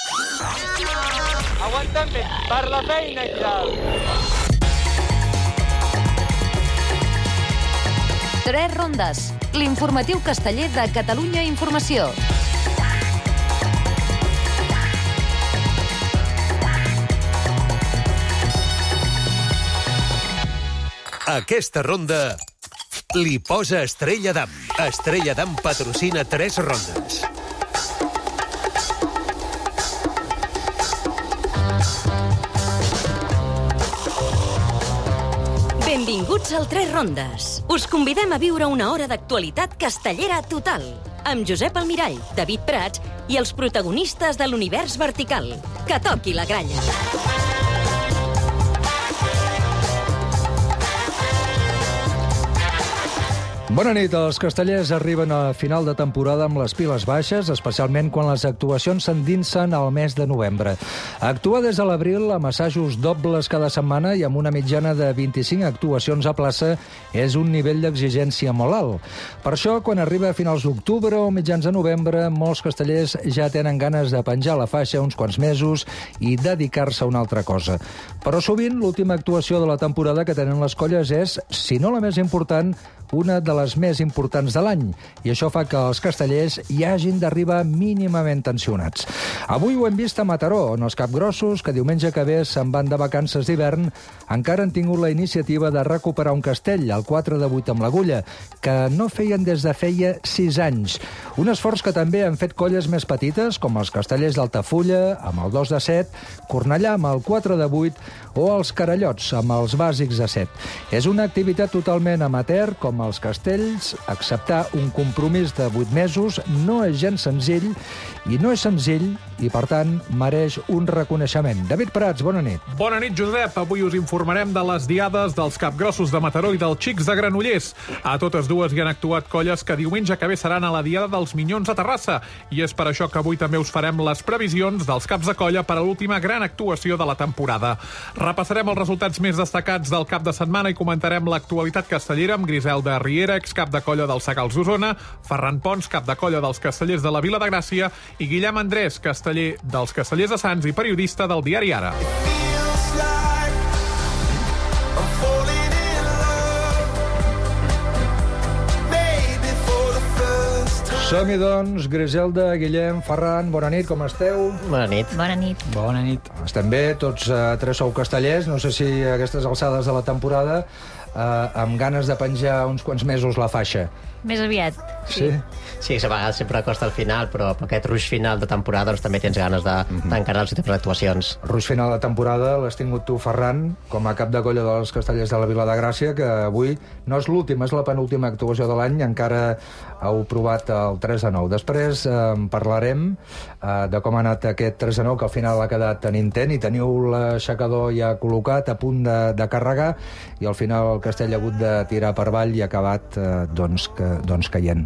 Aguanta'm bé, per la feina i tal. 3 rondes. L'informatiu casteller de Catalunya Informació. Aquesta ronda li posa Estrella Damm. Estrella Damm patrocina 3 rondes. Benvinguts al 3 rondes. Us convidem a viure una hora d'actualitat castellera total, amb Josep Almirall, David Prats i els protagonistes de l'univers vertical. Que toqui la gralla. Bona nit. Els castellers arriben a final de temporada amb les piles baixes, especialment quan les actuacions s'endinsen al mes de novembre. Actuar des de l'abril amb assajos dobles cada setmana i amb una mitjana de 25 actuacions a plaça és un nivell d'exigència molt alt. Per això, quan arriba a finals d'octubre o mitjans de novembre, molts castellers ja tenen ganes de penjar la faixa uns quants mesos i dedicar-se a una altra cosa. Però sovint l'última actuació de la temporada que tenen les colles és, si no la més important, una de les més importants de l'any, i això fa que els castellers hi hagin d'arribar mínimament tensionats. Avui ho hem vist a Mataró, on els capgrossos, que diumenge que ve se'n van de vacances d'hivern, encara han tingut la iniciativa de recuperar un castell, el 4 de 8 amb l'Agulla, que no feien des de feia 6 anys. Un esforç que també han fet colles més petites, com els castellers d'Altafulla, amb el 2 de 7, Cornellà amb el 4 de 8, o els Carallots, amb els bàsics de 7. És una activitat totalment amateur, com els castells. Acceptar un compromís de 8 mesos no és gens senzill, i no és senzill, i per tant mereix un reconeixement. David Prats, bona nit. Bona nit, Josep. Avui us informarem de les diades dels capgrossos de Mataró i dels xics de Granollers. A totes dues hi han actuat colles que diumenge que ve seran a la diada dels Minyons a Terrassa, i és per això que avui també us farem les previsions dels caps de colla per a l'última gran actuació de la temporada. Repassarem els resultats més destacats del cap de setmana i comentarem l'actualitat castellera amb Griselda Riera, excap de colla dels Sagals d'Osona, Ferran Pons, cap de colla dels Castellers de la Vila de Gràcia, i Guillem Andrés, casteller dels Castellers de Sants i periodista del diari Ara. Som-hi, doncs. Griselda, Guillem, Ferran, bona nit, com esteu? Bona nit. Bona nit. Bona nit. Estem bé, tots 3 sou castellers. No sé si a aquestes alçades de la temporada amb ganes de penjar uns quants mesos la faixa. Més aviat. Sí? Sí, a vegades sempre costa el final, però aquest ruix final de temporada doncs, també tens ganes d'encarar les últimes actuacions. El ruix final de temporada l'has tingut tu, Ferran, com a cap de colla dels Castellers de la Vila de Gràcia, que avui no és l'última, és la penúltima actuació de l'any, encara heu provat el 3 a 9. Després parlarem de com ha anat aquest 3 a 9, que al final ha quedat tan intent, i teniu l'aixecador ja col·locat, a punt de carregar, i al final el castell ha hagut de tirar per avall i ha acabat caient.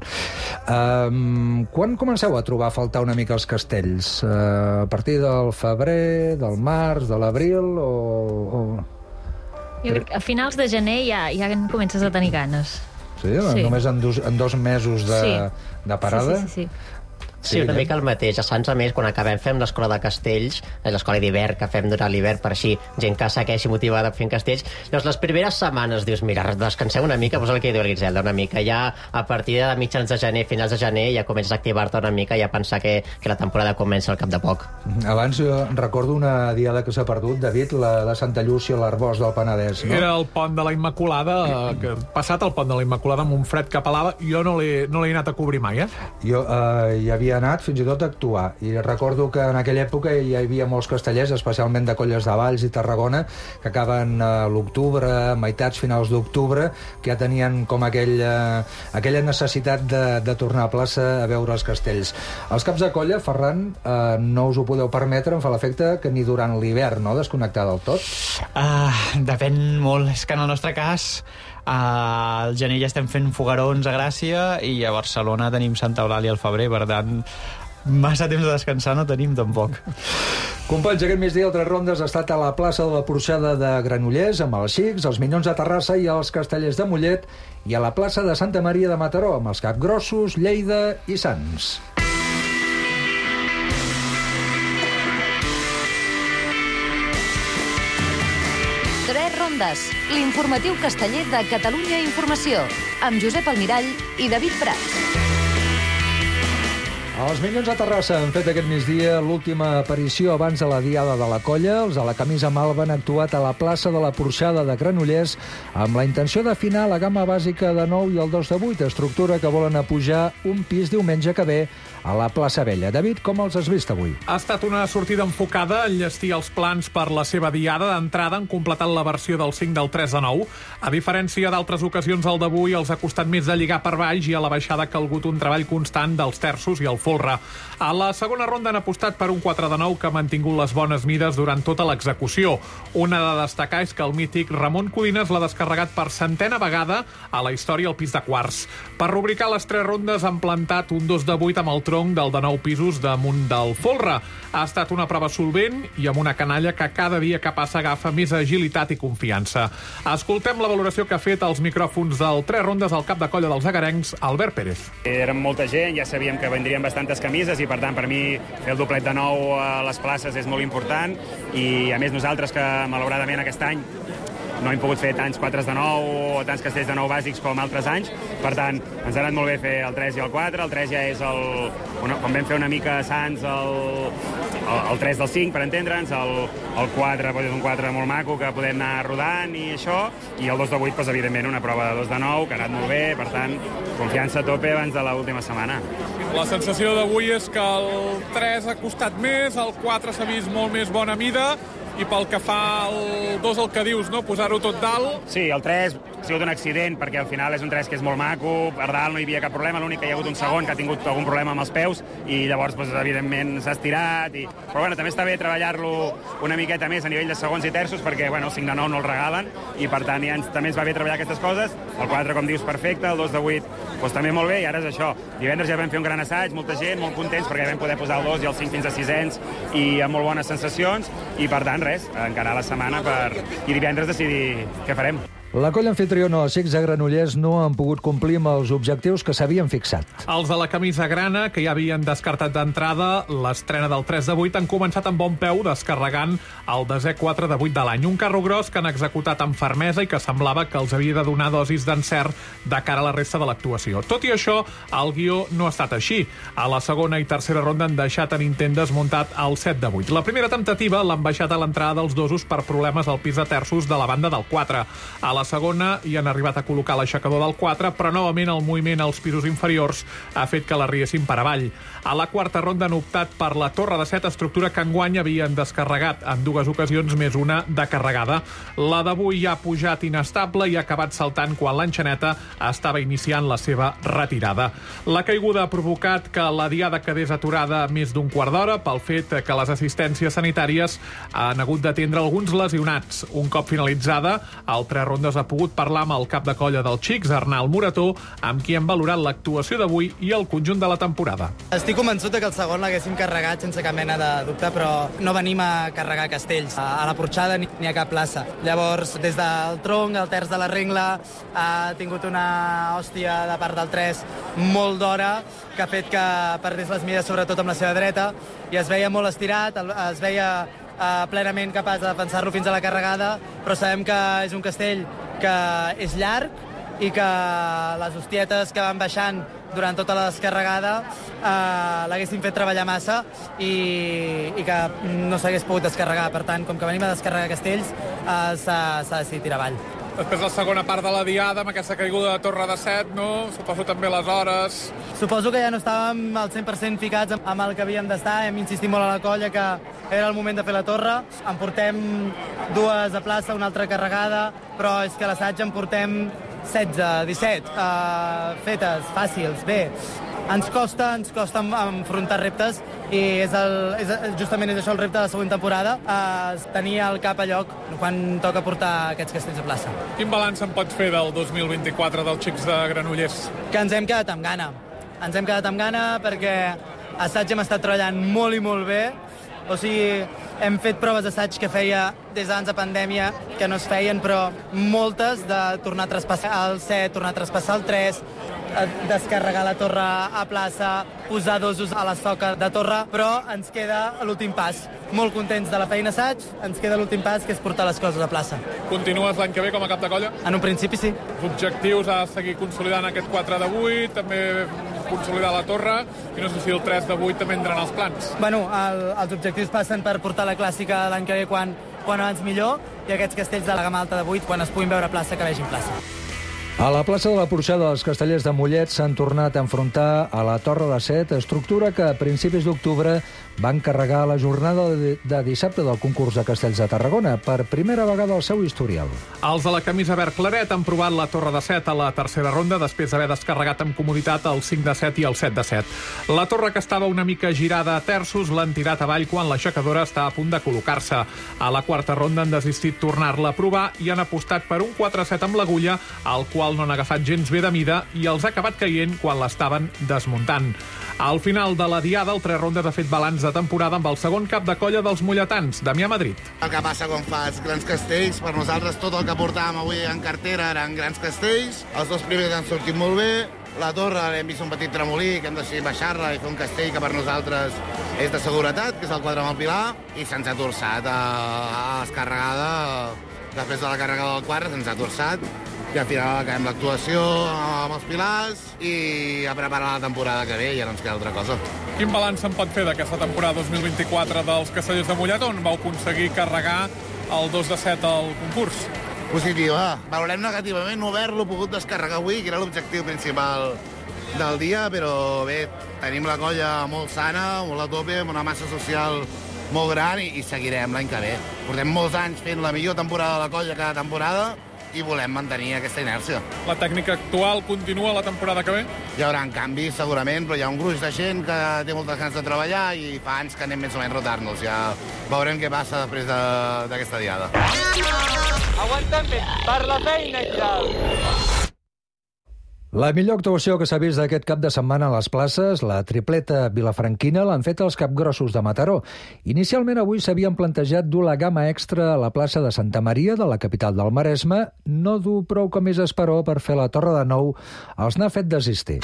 Quan comenceu a trobar a faltar una mica els castells? A partir del febrer, del març, de l'abril o... Jo crec que a finals de gener ja comences a tenir ganes. Sí? Només en 2 mesos de parada? Sí. Sí, una mica el mateix. A Sants, a més, quan acabem fem l'escola de castells, l'escola d'hivern que fem durant l'hivern, per així gent que segueixi motivada fent castells. Llavors, les primeres setmanes dius, mira, descanseu una mica, posa el que diu el Griselda, una mica. Ja a partir de mitjans de gener, finals de gener, ja comences a activar-te una mica i a pensar que la temporada comença al cap de poc. Abans jo recordo una diada que s'ha perdut, David, la de Santa Llúcia, l'Arbós del Penedès, no? Era el pont de la Immaculada, passat el pont de la Immaculada amb un fred que pelava. Jo no l'he anat a cobrir mai, Jo hi havia anat fins i tot a actuar, i recordo que en aquella època hi havia molts castellers, especialment de colles de Valls i Tarragona, que acaben a l'octubre, meitats, finals d'octubre, que ja tenien com aquella necessitat de tornar a plaça a veure els castells. Els caps de colla, Ferran, no us ho podeu permetre, em fa l'efecte que ni durant l'hivern, no?, desconnectar del tot? Depèn molt. És que en el nostre cas al gener ja estem fent foguerons a Gràcia i a Barcelona tenim Santa Eulàlia al febrer, per tant massa temps de descansar no tenim tampoc. Companys, aquest migdia el 3 rondes ha estat a la plaça de la Porxada de Granollers amb els xics, els Minyons de Terrassa i els Castellers de Mollet, i a la plaça de Santa Maria de Mataró amb els Capgrossos, Lleida i Sants. Rondes, l'informatiu casteller de Catalunya Informació, amb Josep Almirall i David Prats. Els Minyons de Terrassa han fet aquest migdia l'última aparició abans de la Diada de la Colla. Els de la camisa malva han actuat a la plaça de la Porxada de Granollers amb la intenció d'afinar la gamma bàsica de 9 i el 2 de 8, estructura que volen apujar un pis diumenge que ve a la plaça Vella. David, com els has vist avui? Ha estat una sortida enfocada a enllestir els plans per la seva diada. D'entrada han completat la versió del 5 del 3 de 9. A diferència d'altres ocasions, el d'avui els ha costat més de lligar per baix i a la baixada ha calgut un treball constant dels terços i el folre. A la segona ronda han apostat per un 4 de 9 que ha mantingut les bones mides durant tota l'execució. Una de destacar és que el mític Ramon Codines l'ha descarregat per 100ª vegada a la història al pis de quarts. Per rubricar les 3 rondes han plantat un 2 de 8 amb el tronc del de 9 pisos damunt del folre. Ha estat una prova solvent i amb una canalla que cada dia que passa agafa més agilitat i confiança. Escoltem la valoració que ha fet als micròfons del 3 rondes al cap de colla dels agarencs, Albert Pérez. Érem molta gent, ja sabíem que vendrien bastantes camises i per tant per mi fer el doblet de 9 a les places és molt important i a més nosaltres que malauradament aquest any no hem pogut fer tants 4 de 9 o tants castells de 9 bàsics com altres anys. Per tant, ens ha anat molt bé fer el 3 i el 4. El 3 ja és com vam fer una mica a Sants, el 3 del 5, per entendre'ns. El 4 és un 4 molt maco que podem anar rodant i això. I el 2 de 8, evidentment, una prova de 2 de 9 que ha anat molt bé. Per tant, confiança a tope abans de l'última setmana. La sensació d'avui és que el 3 ha costat més, el 4 s'ha vist molt més bona mida, i pel que fa al 2, el que dius, no? Posar-ho tot dalt. Sí, el 3 ha sigut un accident, perquè al final és un 3 que és molt maco, per dalt no hi havia cap problema, l'únic que hi ha hagut un segon que ha tingut algun problema amb els peus, i llavors, evidentment, s'ha estirat. Però bueno, també està bé treballar-lo una miqueta més a nivell de segons i terços, perquè el 5 de 9 no el regalen, i per tant també ens va bé treballar aquestes coses. El 4, com dius, perfecte, el 2 de 8 també molt bé, i ara és això. Divendres ja vam fer un gran assaig, molta gent, molt contents, perquè vam poder posar el 2 i el 5 fins a 600, i amb molt bones sensacions, i per tant, res, encarar la setmana i divendres decidir què farem. La colla anfitriona, els Xics de Granollers, no han pogut complir amb els objectius que s'havien fixat. Els de la camisa grana, que ja havien descartat d'entrada l'estrena del 3 de 8, han començat amb bon peu descarregant el desè 4 de 8 de l'any. Un carro gros que han executat amb fermesa i que semblava que els havia de donar dosis d'encert de cara a la resta de l'actuació. Tot i això, el guió no ha estat així. A la segona i tercera ronda han deixat en intent desmuntat el 7 de 8. La primera temptativa l'han baixat a l'entrada dels dosos per problemes al pis de terços de la banda del 4. A la segona hi han arribat a col·locar l'aixecador del 4, però novament el moviment als pisos inferiors ha fet que l'arriessin per avall. A la quarta ronda han optat per la torre de 7, estructura que enguany havien descarregat en 2 ocasions, més una de carregada. La d'avui ha pujat inestable i ha acabat saltant quan l'enxaneta estava iniciant la seva retirada. La caiguda ha provocat que la diada quedés aturada més d'un quart d'hora pel fet que les assistències sanitàries han hagut d'atendre alguns lesionats. Un cop finalitzada, el 3 rondes ha pogut parlar amb el cap de colla dels Xics, Arnal Morató, amb qui hem valorat l'actuació d'avui i el conjunt de la temporada. Estic convençut que el segon l'haguéssim carregat sense cap mena de dubte, però no venim a carregar castells. A la Porxada ni a cap plaça. Llavors, des del tronc, el terç de la rengla, ha tingut una hòstia de part del 3 molt d'hora, que ha fet que perdés les mides, sobretot amb la seva dreta, i es veia molt estirat, es veia plenament capaç de defensar-lo fins a la carregada, però sabem que és un castell que és llarg i que les hostietes que van baixant durant tota la descarregada l'haguessin fet treballar massa i que no s'hagués pogut descarregar. Per tant, com que venim a descarregar castells, s'ha decidit tirar avall. Després la segona part de la diada, amb aquesta caiguda de torre de 7, no? Suposo també les hores. Suposo que ja no estàvem al 100% ficats amb el que havíem d'estar. Hem insistit molt a la colla que era el moment de fer la torre. En portem 2 a plaça, una altra carregada, però és que a l'assaig en portem 16, 17, fetes, fàcils, bé. Ens costa enfrontar reptes i justament és això el repte de la següent temporada, tenir el cap a lloc quan toca portar aquests castells a plaça. Quin balanç en pots fer del 2024 dels Xics de Granollers? Que ens hem quedat amb gana. Ens hem quedat amb gana perquè a assaig hem estat treballant molt i molt bé O sigui, hem fet proves d'assaig que feia des d'abans de pandèmia, que no es feien, però moltes de tornar a traspassar el 7, tornar a traspassar el 3, descarregar la torre a plaça, posar dosos a la soca de torre, però ens queda l'últim pas. Molt contents de la feina assaig, ens queda l'últim pas, que és portar les coses a plaça. Continues l'any que ve com a cap de colla? En un principi sí. Els objectius a seguir consolidant aquest 4 de 8, també consolidar la torre, i no sé si el 3 de 8 també entraran els plans. Bueno, els objectius passen per portar la clàssica l'any que ve quan abans millor, i aquests castells de la gamma alta de 8, quan es puguin veure a plaça, que vegin plaça. A la plaça de la Porxada dels Castellers de Mollet s'han tornat a enfrontar a la Torre de Set, estructura que a principis d'octubre van carregar la jornada de dissabte del concurs de castells de Tarragona, per primera vegada al seu historial. Els de la camisa verd claret han provat la Torre de Set a la tercera ronda després d'haver descarregat amb comoditat el 5 de 7 i el 7 de 7. La torre, que estava una mica girada a terços, l'han tirat avall quan l'aixecadora està a punt de col·locar-se. A la quarta ronda han desistit tornar-la a provar i han apostat per un 4-7 amb l'agulla, al qual no han agafat gens bé de mida i els ha acabat caient quan l'estaven desmuntant. Al final de la diada, el 3 rondes ha fet balanç de temporada amb el segon cap de colla dels molletans, Damià Madrid. El que passa quan fas grans castells, per nosaltres tot el que portàvem avui en cartera eren grans castells. Els dos primers han sortit molt bé. La torre hem vist un petit tremolí, que hem decidit baixar-la i fer un castell que per nosaltres és de seguretat, que és el 4 amb el Pilar, i se'ns ha torçat a descarregada. Després de la càrrega del 4 se'ns ha torçat i al final acabem l'actuació amb els pilars i a preparar la temporada que ve, ja no ens queda altra cosa. Quin balanç se'n pot fer d'aquesta temporada 2024 dels Castellers de Mollet, on vau aconseguir carregar el 2 de 7 al concurs? Positiva. Valorem negativament no haver-lo pogut descarregar avui, que era l'objectiu principal del dia, però bé, tenim la colla molt sana, molt a tope, amb una massa social molt gran i seguirem l'any que ve. Portem molts anys fent la millor temporada de la colla cada temporada i volem mantenir aquesta inèrcia. La tècnica actual continua la temporada que ve? Hi haurà canvis, segurament, però hi ha un gruix de gent que té moltes ganes de treballar i fa anys que anem més o menys rotant-nos. Ja veurem què passa després d'aquesta diada. Aguanta'm per la feina, Giral! La millor actuació que s'ha vist d'aquest cap de setmana a les places, la tripleta vilafranquina, l'han fet els capgrossos de Mataró. Inicialment avui s'havien plantejat dur la gamma extra a la plaça de Santa Maria, de la capital del Maresme. No dur prou camises, però, per fer la Torre de Nou els n'ha fet desistir.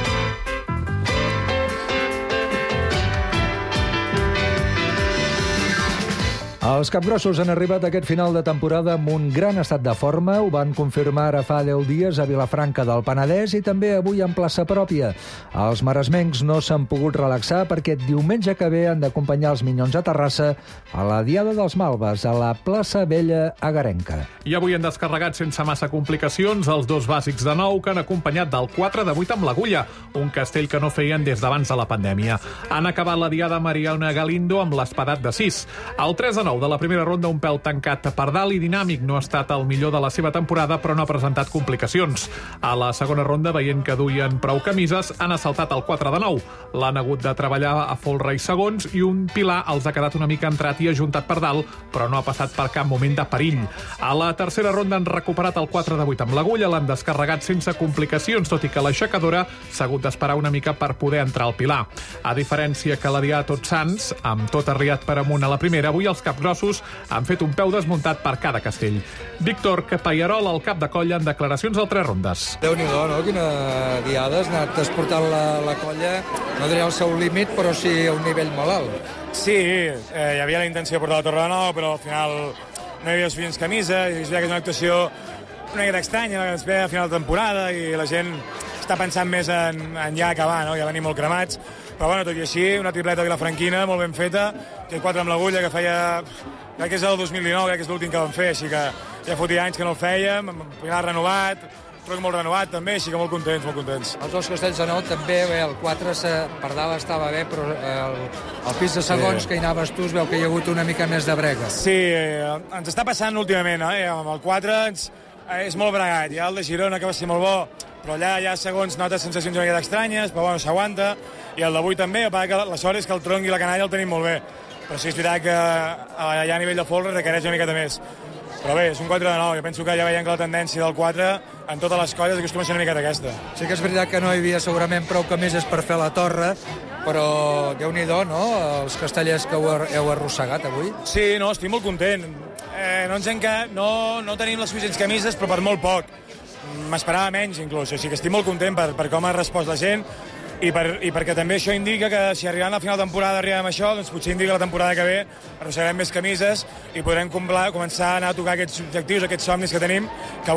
Els capgrossos han arribat a aquest final de temporada amb un gran estat de forma. Ho van confirmar ara fa 10 dies a Vilafranca del Penedès i també avui en plaça pròpia. Els maresmencs no s'han pogut relaxar perquè diumenge que ve han d'acompanyar els Minyons a Terrassa a la Diada dels Malves, a la plaça Vella Agarenca. I avui han descarregat sense massa complicacions els dos bàsics de nou que han acompanyat del 4 de 8 amb l'Agulla, un castell que no feien des d'abans de la pandèmia. Han acabat la Diada Mariana Galindo amb l'Espadat de 6. El 3 de 9 de la primera ronda, un pèl tancat per dalt i dinàmic, no ha estat el millor de la seva temporada, però no ha presentat complicacions. A la segona ronda, veient que duien prou camises, han assaltat el 4 de 9. L'han hagut de treballar a folre i segons i un pilar els ha quedat una mica entrat i ajuntat per dalt, però no ha passat per cap moment de perill. A la tercera ronda han recuperat el 4 de 8 amb l'Agulla, l'han descarregat sense complicacions, tot i que l'aixecadora s'ha hagut d'esperar una mica per poder entrar al pilar. A diferència que la Diada Tots Sants, amb tot arriat per amunt a la primera, avui els capgrossos han fet un peu desmuntat per cada castell. Víctor Capaiarol, el cap de colla, en declaracions al 3 rondes. Déu-n'hi-do, no? Quina diada. Has anat esportant la colla, no diré al seu límit, però sí a un nivell molt alt. Sí, hi havia la intenció de portar la Torre de Nou, però al final no hi havia suficients camises, i és veritat que és una actuació una mica estranya, que es ve a final de temporada i la gent està pensant més en ja acabar, no? Ja venim molt cremats. Però bueno, tot i així, una tripleta vilafranquina molt ben feta, que 4 amb l'Agulla, que feia... crec que és el 2019, crec que és l'últim que vam fer, així que ja fotia anys que no el fèiem, final renovat, tronc molt renovat també, així que molt contents, molt contents. Els dos castells de nou també, bé, el 4 per dalt estava bé, però el pis de segons que hi anaves tu es veu que hi ha hagut una mica més de brega. Sí, ens està passant últimament, amb el 4 és molt bregat, ja el de Girona que va ser molt bo, però allà ja segons notes sensacions una mica estranyes, però bueno, s'aguanta, i el d'avui també, que la sort és que el tronc i la canalla el tenim molt bé, però sí és veritat que allà a nivell de folre requereix una miqueta més. Però bé, és un 4 de 9, jo penso que ja veiem que la tendència del 4 en totes les colles acostuma a ser una miqueta aquesta. Sí que és veritat que no hi havia segurament prou camises per fer la torre, però Déu-n'hi-do, no?, els castellers que heu arrossegat avui. Sí, no, estic molt content. No tenim les suficients camises, però per molt poc. M'esperava menys, inclús. O sigui que estic molt content per com ha respost la gent i perquè també això indica que si arribant a la final de temporada arribem a això, doncs potser indica que la temporada que ve arrossegarem més camises i podrem començar a anar a tocar aquests objectius, aquests somnis que tenim, que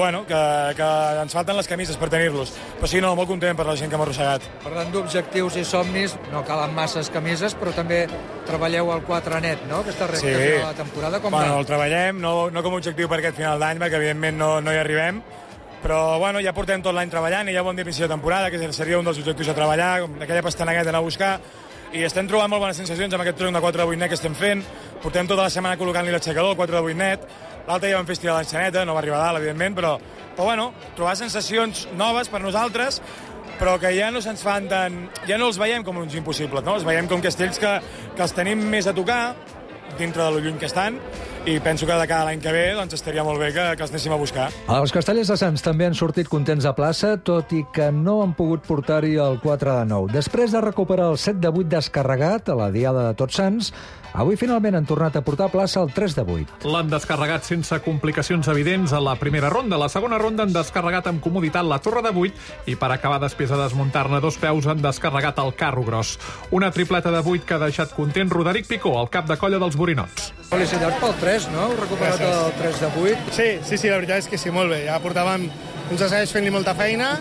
ens falten les camises per tenir-los. Però sí, molt content per la gent que m'ha arrossegat. Parlant d'objectius i somnis, no calen masses camises, però també treballeu al 4 net, no?, aquesta recta final de la temporada. El treballem, no com a objectiu per aquest final d'any, perquè evidentment no hi arribem, però ja portem tot l'any treballant i ja ho hem dit a l'inici de temporada, que seria un dels objectius a treballar, com aquella pastanagueta anar a buscar, i estem trobant molt bones sensacions amb aquest tronc de 4 de 8 net que estem fent. Portem tota la setmana col·locant-li l'aixecador, el 4 de 8 net, l'altre ja vam fer estirar l'enxaneta, no va arribar a dalt, evidentment, però trobar sensacions noves per nosaltres, però que ja no se'ns fan ja no els veiem com uns impossibles, no? Els veiem com castells que els tenim més a tocar, dintre de lo lluny que estan, i penso que de cada l'any que ve estaria molt bé que els anéssim a buscar. Els castellers de Sants també han sortit contents a plaça, tot i que no han pogut portar-hi el 4 de 9. Després de recuperar el 7 de 8 descarregat a la Diada de Tots Sants, avui finalment han tornat a portar a plaça el 3 de 8. L'han descarregat sense complicacions evidents a la primera ronda. A la segona ronda han descarregat amb comoditat la torre de 8 i per acabar després de desmuntar-ne 2 peus han descarregat el carro gros. Una tripleta de 8 que ha deixat content Roderic Picó, el cap de colla dels Borinots. Felicitats pel 3, no? Heu recuperat el 3 de 8. Sí, la veritat és que sí, molt bé. Ja portàvem uns assaigs fent-li molta feina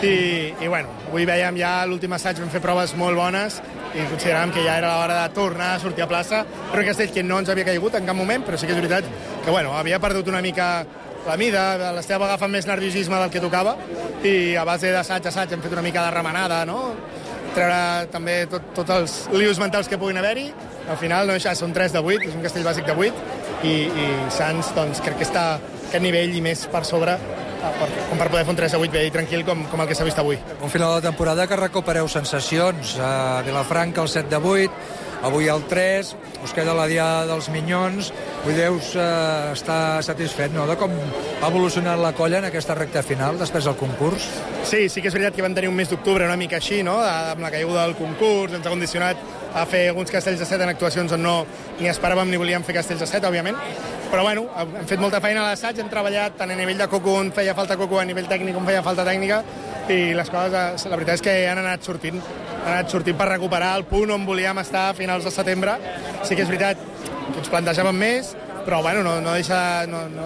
i avui veiem ja l'últim assaig, vam fer proves molt bones i consideràvem que ja era l'hora de tornar a sortir a plaça. Però un castell que no ens havia caigut en cap moment, però sí que és veritat que havia perdut una mica la mida, l'Esteve agafa més nerviosisme del que tocava i a base d'assaig a assaig hem fet una mica de remenada, no? Treure també tots els lius mentals que puguin haver-hi. Al final són 3 de 8, és un castell bàsic de 8 i Sants crec que està a aquest nivell i més per sobre com per poder fer un 3 de 8 bé i tranquil com el que s'ha vist avui. Un final de temporada que recupereu sensacions. A Vilafranca el 7 de 8, avui el 3, us queda la Diada dels Minyons. Vull deus estar satisfet, no?, de com ha evolucionat la colla en aquesta recta final després del concurs. Sí que és veritat que vam tenir un mes d'octubre una mica així, no?, amb la caiguda del concurs, ens ha condicionat a fer alguns castells de 7 en actuacions on no ni esperàvem ni volíem fer castells de 7, òbviament. Però hem fet molta feina a l'assaig, hem treballat tant a nivell de coco on feia falta coco, a nivell tècnic on feia falta tècnica, i les coses, la veritat és que han anat sortint per recuperar el punt on volíem estar a finals de setembre. Sí que és veritat que ens plantejàvem més, però no deixa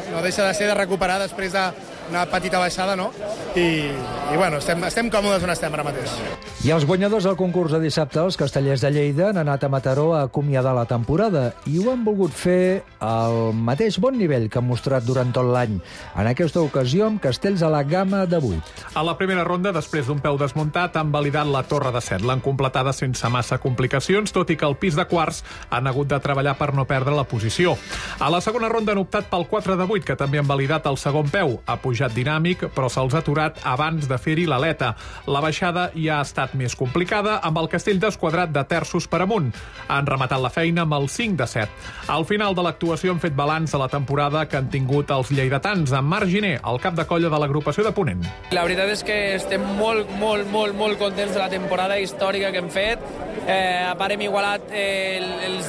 de ser de recuperar després d'una petita baixada, no? I estem còmodes on estem ara mateix. I els guanyadors del concurs de dissabte, els castellers de Lleida, han anat a Mataró a acomiadar la temporada i ho han volgut fer al mateix bon nivell que han mostrat durant tot l'any. En aquesta ocasió amb castells a la gamma de 8. A la primera ronda, després d'un peu desmuntat, han validat la torre de 7. L'han completada sense massa complicacions, tot i que el pis de quarts han hagut de treballar per no perdre la posició. A la segona ronda han optat pel 4 de 8, que també han validat el segon peu. Ha pujat dinàmic, però se'ls ha aturat abans de fer-hi l'aleta. La baixada ja ha estat més complicada, amb el castell desquadrat de terços per amunt. Han rematat la feina amb el 5 de 7. Al final de l'actuació han fet balanç de la temporada que han tingut els lleidatans, amb Marc Giner, el cap de colla de l'agrupació de Ponent. La veritat és que estem molt contents de la temporada històrica que hem fet. A part hem igualat els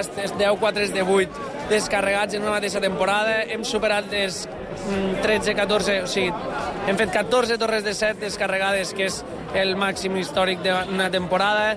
10 4 de 8 descarregats en una mateixa temporada. Hem superat les 13-14, o sigui, hem fet 14 torres de 7 descarregades, que és el màxim històric d'una temporada.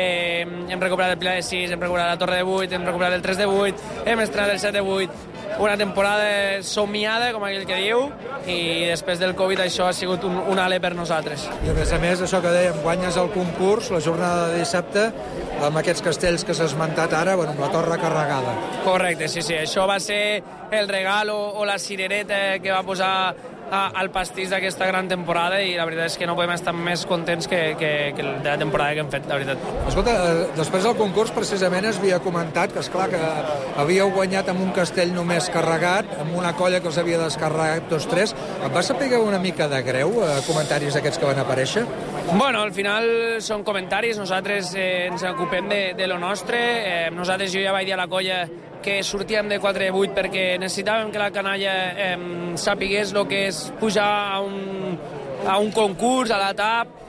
Hem recuperat el pilar de 6, hem recuperat la torre de 8, hem recuperat el 3 de 8, hem estrenat el 7 de 8. Una temporada somiada, com aquell que diu, i després del Covid això ha sigut un ale per nosaltres. I a més, això que dèiem, guanyes el concurs, la jornada de dissabte, amb aquests castells que s'ha esmentat ara, amb la torre carregada. Correcte, sí. Això va ser el regal o la cirereta que va posar al pastís d'aquesta gran temporada, i la veritat és que no podem estar més contents que de la temporada que hem fet, la veritat. Escolta, després del concurs precisament es havia comentat que, esclar, que havíeu guanyat amb un castell només carregat, amb una colla que els havia descarregat 2-3. Et va saber una mica de greu, comentaris aquests que van aparèixer? Bueno, al final són comentaris, nosaltres ens ocupem de lo nostre. Nosaltres, jo ja vaig dir a la colla que sortíem de 4 de 8 perquè necessitàvem que la canalla sapigués el que és pujar a un concurs, a la TAP,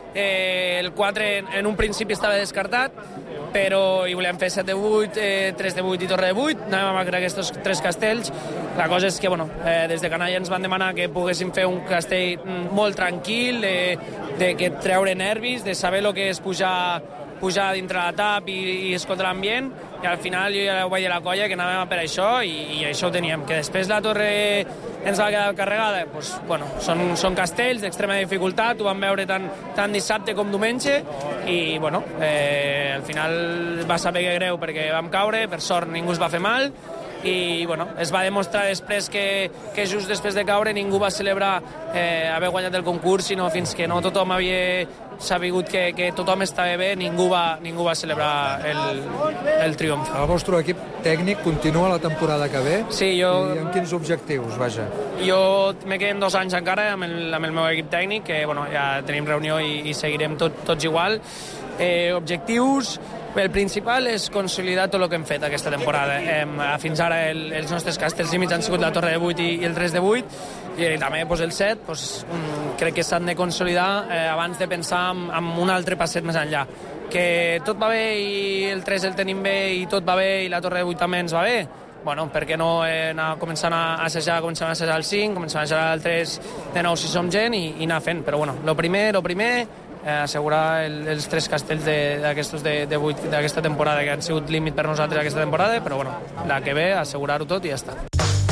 el 4 en un principi estava descartat, però hi volíem fer 7 de 8, 3 de 8 i torre de 8, anàvem a crear aquests 3 castells. La cosa és que, des de Canalla ens van demanar que poguéssim fer un castell molt tranquil, de que treure nervis, de saber el que és pujar dintre la TAP i escoltar l'ambient, i al final jo ja ho vaig dir a la colla que anàvem per això i això ho teníem. Que després la torre ens va quedar carregada, són castells d'extrema dificultat, ho vam veure tant dissabte com diumenge i al final va saber que greu perquè vam caure, per sort ningú es va fer mal i es va demostrar després que just després de caure ningú va celebrar haver guanyat el concurs, sinó fins que no tothom havia sabut que tothom estava bé, ningú va celebrar el triomf. El vostre equip tècnic continua la temporada que ve? Sí, I amb quins objectius, vaja? Jo me queden 2 anys encara amb el meu equip tècnic, que ja tenim reunió i seguirem tots igual. Objectius... El principal és consolidar tot el que hem fet aquesta temporada. Fins ara els nostres castells límits han sigut la torre de 8 i el 3 de 8, i també el 7 crec que s'han de consolidar abans de pensar en un altre passet més enllà. Que tot va bé i el 3 el tenim bé i tot va bé i la torre de 8 també ens va bé, per què no començar a assajar el 5, començar a assajar el 3 de nou si som gent i anar fent. Però el primer assegurar els 3 castells d'aquesta temporada, que han sigut límit per nosaltres aquesta temporada, però la que ve, assegurar-ho tot i ja està.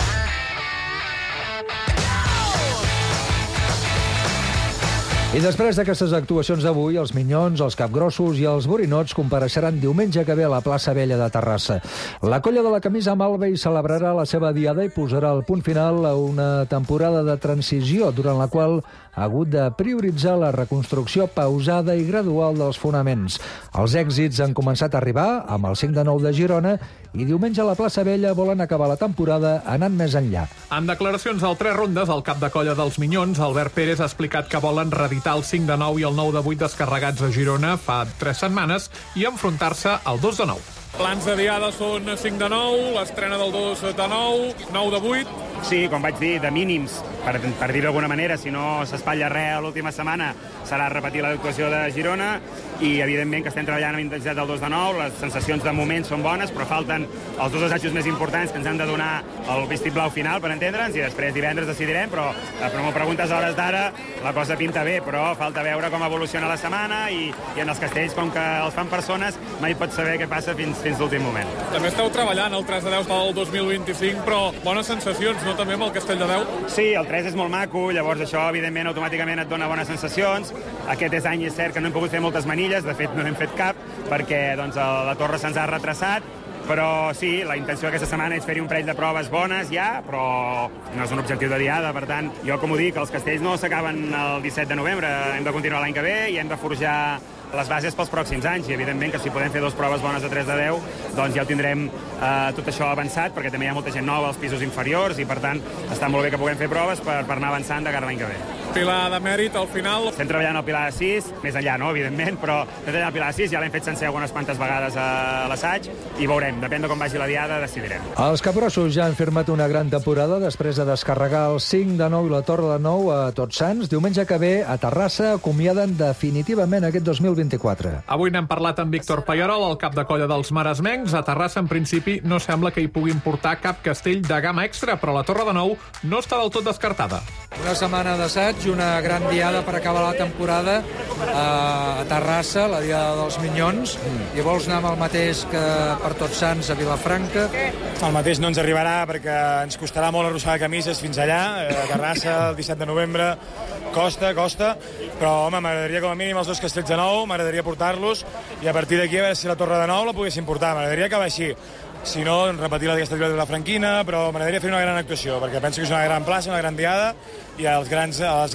I després d'aquestes actuacions d'avui, els Minyons, els Capgrossos i els Borinots compareixeran diumenge que ve a la plaça Vella de Terrassa. La colla de la camisa malva hi celebrarà la seva diada i posarà el punt final a una temporada de transició durant la qual ha hagut de prioritzar la reconstrucció pausada i gradual dels fonaments. Els èxits han començat a arribar amb el 5 de 9 de Girona i diumenge a la plaça Vella volen acabar la temporada anant més enllà. En declaracions al 3 rondes, el cap de colla dels Minyons, Albert Pérez, ha explicat que volen reeditar el 5 de 9 i el 9 de 8 descarregats a Girona fa 3 setmanes i enfrontar-se al 2 de 9. Plans de diada són 5 de 9, l'estrena del 2 de 9, 9 de 8... Sí, com vaig dir, de mínims, per dir-ho d'alguna manera, si no s'espatlla res a l'última setmana, serà repetir l'actuació de Girona i, evidentment, que estem treballant amb intensitat del 2 de 9, les sensacions de moment són bones, però falten els 2 assajos més importants que ens han de donar el vistiplau final, per entendre'ns, i després divendres decidirem, però m'ho preguntes a hores d'ara, la cosa pinta bé, però falta veure com evoluciona la setmana i en els castells, com que els fan persones, mai pots saber què passa fins l'últim moment. També esteu treballant el 3 de 10 del 2025, però bones sensacions, no, també amb el Castell de 10? Sí, el 3 és molt maco, llavors això, evidentment, automàticament et dona bones sensacions. Aquest any és cert que no hem pogut fer moltes manilles, de fet no n'hem fet cap, perquè la torre se'ns ha retrasat, però sí, la intenció d'aquesta setmana és fer-hi un parell de proves bones ja, però no és un objectiu de diada, per tant, jo com ho dic, els castells no s'acaben el 17 de novembre, hem de continuar l'any que ve i hem de forjar les bases pels pròxims anys, i evidentment que si podem fer 2 proves bones de 3 de 10, doncs ja ho tindrem tot això avançat, perquè també hi ha molta gent nova als pisos inferiors, i per tant està molt bé que puguem fer proves per anar avançant de cara a l'any que ve. Pilar de mèrit, al final... Estem treballant al Pilar de 6, més enllà, no?, evidentment, però estem treballant al Pilar de 6, ja l'hem fet sencer algunes quantes vegades a l'assaig, i veurem, depèn de com vagi la diada, decidirem. Els Capgrossos ja han firmat una gran temporada després de descarregar el 5 de 9 i la torre de 9 a Tots Sants. Diumenge que ve, a Terrassa, acomiaden definitivament aquest 2024. Avui n'hem parlat amb Víctor Pallarol, el cap de colla dels maresmencs. A Terrassa, en principi, no sembla que hi puguin portar cap castell de gamma extra, però la torre de 9 no està del tot descartada. Una setmana d'assaig i una gran diada per acabar la temporada a Terrassa, la diada dels Minyons. I vols anar amb el mateix que per Tots Sants a Vilafranca? El mateix no ens arribarà perquè ens costarà molt arrossegar camises fins allà, a Terrassa, el 17 de novembre. Costa, però home, m'agradaria com a mínim els 2 castells de 9, m'agradaria portar-los i a partir d'aquí a veure si la torre de 9 la poguéssim portar, m'agradaria acabar així. Si no, repetir aquesta diada de la Franquina, però m'agradaria fer una gran actuació, perquè penso que és una gran plaça, una gran diada, i a les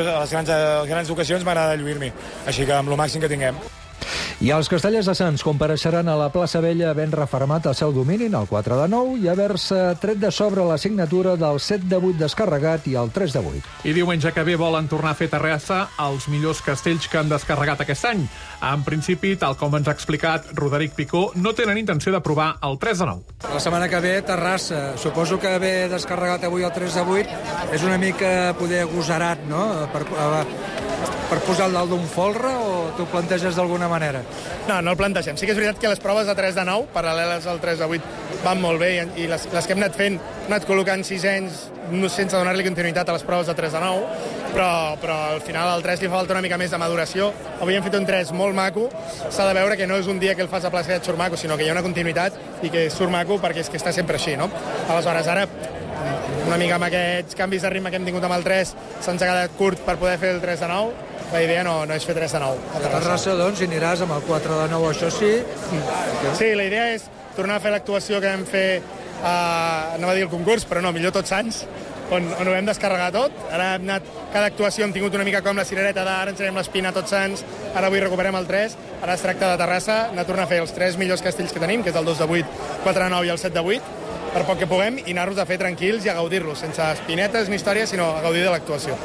grans ocasions m'agrada lluir-m'hi. Així que amb el màxim que tinguem. I els castellers de Sants compareixeran a la plaça Vella havent refermat el seu domini en el 4 de 9 i haver-se tret de sobre la signatura del 7 de 8 descarregat i el 3 de 8. I diumenge que ve volen tornar a fer Terrassa els millors castells que han descarregat aquest any. En principi, tal com ens ha explicat Roderic Picó, no tenen intenció de provar el 3 de 9. La setmana que ve, Terrassa. Suposo que haver descarregat avui el 3 de 8 és una mica poder agosarat, no?, per posar al dalt d'un folre o t'ho planteges d'alguna manera? No el plantegem. Sí que és veritat que les proves de 3 de 9, paral·leles al 3 de 8, van molt bé i les que hem anat fent, hem anat col·locant 6 anys sense donar-li continuïtat a les proves de 3 de 9, però al final al 3 li falta una mica més de maduració. Avui hem fet un 3 molt maco, s'ha de veure que no és un dia que el fas a plaça i et surt maco, sinó que hi ha una continuïtat i que surt maco perquè és que està sempre així, no? Aleshores, ara, una mica amb aquests canvis de ritme que hem tingut amb el 3, se'ns ha quedat curt per poder fer el 3 de 9, la idea no és fer 3 de 9. A Terrassa, doncs, hi aniràs amb el 4 de 9, això sí? Sí, la idea és tornar a fer l'actuació que vam fer anava a dir el concurs, però no, millor Tots Sants, on ho vam descarregar tot. Ara hem anat, cada actuació hem tingut una mica com la cirereta d'ara, ensenyem l'Espina, Tots Sants, ara avui recuperem el 3, ara es tracta de Terrassa, anar a tornar a fer els 3 millors castells que tenim, que és el 2 de 8, 4 de 9 i el 7 de 8, per poc que puguem, i anar-los a fer tranquils i a gaudir-los, sense espinetes ni històries, sinó a gaudir de l'actuació.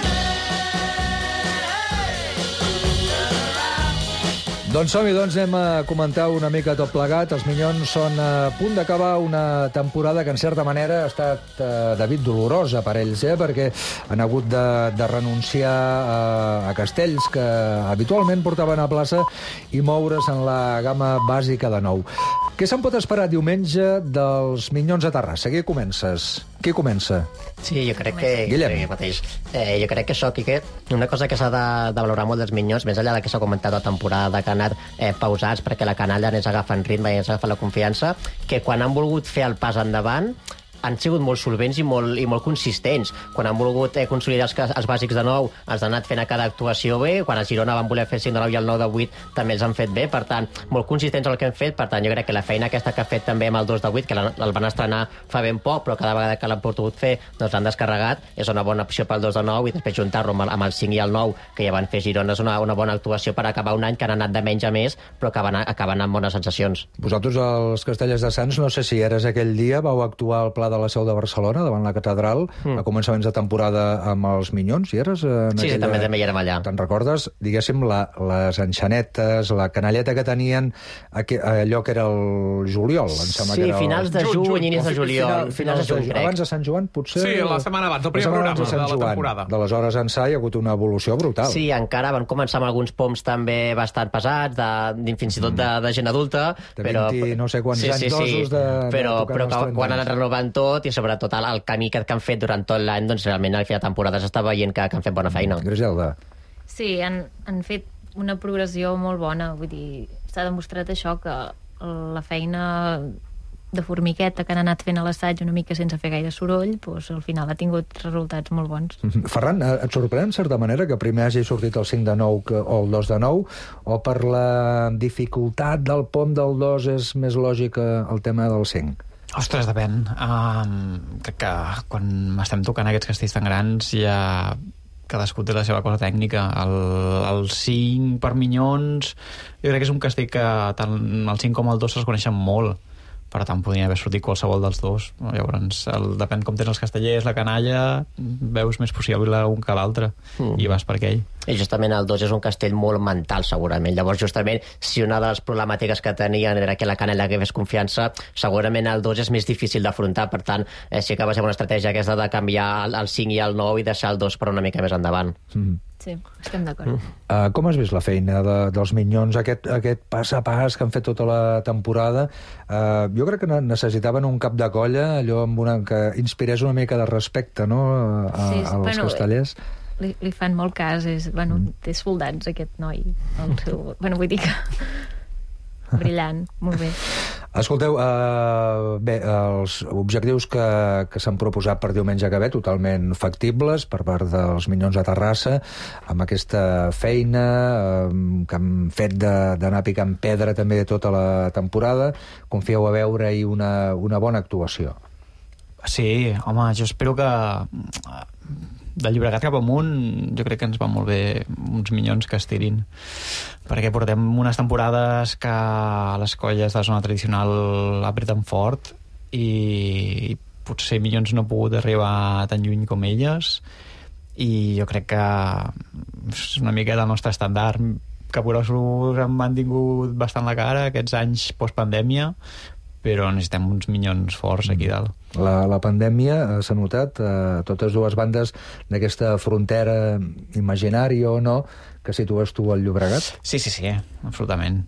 Doncs som-hi, anem a comentar una mica tot plegat. Els Minyons són a punt d'acabar una temporada que, en certa manera, ha estat, David, dolorosa per ells, perquè han hagut de renunciar a castells que habitualment portaven a plaça i moure's en la gamma bàsica de 9. Què se'n pot esperar diumenge dels Minyons a Terrassa? Qui comences? Qui comença? Sí, jo crec que... Guillem. Jo crec que això, Quique, una cosa que s'ha de valorar molt dels Minyons, més enllà que s'ha comentat la temporada, que han anat pausats perquè la canalla anés agafant ritme i anés agafant la confiança, que quan han volgut fer el pas endavant han sigut molt solvents i molt consistents. Quan han volgut consolidar els bàsics de 9, els han anat fent a cada actuació bé. Quan a Girona van voler fer el 5 de 9 i el 9 de 8 també els han fet bé. Per tant, molt consistents el que han fet. Per tant, jo crec que la feina aquesta que ha fet també amb el 2 de 8, que el van estrenar fa ben poc, però cada vegada que l'han pogut fer doncs l'han descarregat, és una bona opció pel 2 de 9 i després juntar-lo amb el 5 i el 9, que ja van fer Girona, és una bona actuació per acabar un any que han anat de menys a més, però que acaben amb bones sensacions. Vosaltres, els Castellers de Sants, no sé si eres aquell dia, vau actuar al Pla de la Seu de Barcelona, davant la catedral, a començaments de temporada amb els Minyons, i eres? Sí, també hi érem allà. Te'n recordes, diguéssim, les enxanetes, la canalleta que tenien allò que era el juliol, em sembla que era... Sí, finals de juny, inicis de juliol. Finals de juny, abans de Sant Joan, potser... Sí, la setmana abans, el primer programa de la temporada. D'aleshores ençà hi ha hagut una evolució brutal. Sí, encara van començar amb alguns poms també bastant pesats, fins i tot de gent adulta. De 20 no sé quants anys dosos de... Però quan han anat renovant tot, i sobretot el camí que han fet durant tot l'any, doncs realment al final de temporada s'està veient que han fet bona feina. Griselda. Sí, han fet una progressió molt bona, vull dir, s'ha demostrat això, que la feina de formiqueta que han anat fent a l'assaig una mica sense fer gaire soroll, doncs al final ha tingut resultats molt bons. Ferran, et sorprèn, en certa manera, que primer hagi sortit el 5 de 9 o el 2 de 9, o per la dificultat del pont del 2 és més lògic el tema del 5? Ostres, depèn. Crec que quan estem tocant aquests castells tan grans ja cadascú té la seva cosa tècnica. El 5 per Minyons jo crec que és un castell que tant el 5 com el 2 se'ls coneixen molt, per tant podria haver sortit qualsevol dels dos. Llavors depèn com tens els castellers, la canalla, veus més possible un que l'altre i vas per aquell. I justament el 2 és un castell molt mental, segurament. Llavors, justament, si una de les problemàtiques que tenien era que la canalla hagués confiança, segurament el 2 és més difícil d'afrontar. Per tant, sí que va ser una estratègia aquesta de canviar el 5 i el 9 i deixar el 2 per una mica més endavant. Sí, estem d'acord. Com has vist la feina dels Minyons, aquest pas a pas que han fet tota la temporada? Jo crec que necessitaven un cap de colla, allò amb que inspirés una mica de respecte, no?, als castellers. Li fan molt cas, té soldats aquest noi, vull dir que brillant, molt bé. Escolteu, bé, els objectius que s'han proposat per diumenge que ve, totalment factibles per part dels Minyons de Terrassa, amb aquesta feina que han fet d'anar picant pedra també tota la temporada. Confieu a veure-hi una bona actuació. Sí, home, jo espero que de Llobregat cap amunt jo crec que ens van molt bé uns Minyons que estirin, perquè portem unes temporades que les colles de la zona tradicional apreten fort i potser Minyons no ha pogut arribar tan lluny com elles, i jo crec que és una miqueta el nostre estàndard. Capgrossos han mantingut bastant la cara aquests anys postpandèmia, però necessitem uns minyons forts aquí dalt. La pandèmia s'ha notat a totes dues bandes d'aquesta frontera imaginària o no que situes tu al Llobregat? Sí, absolutament.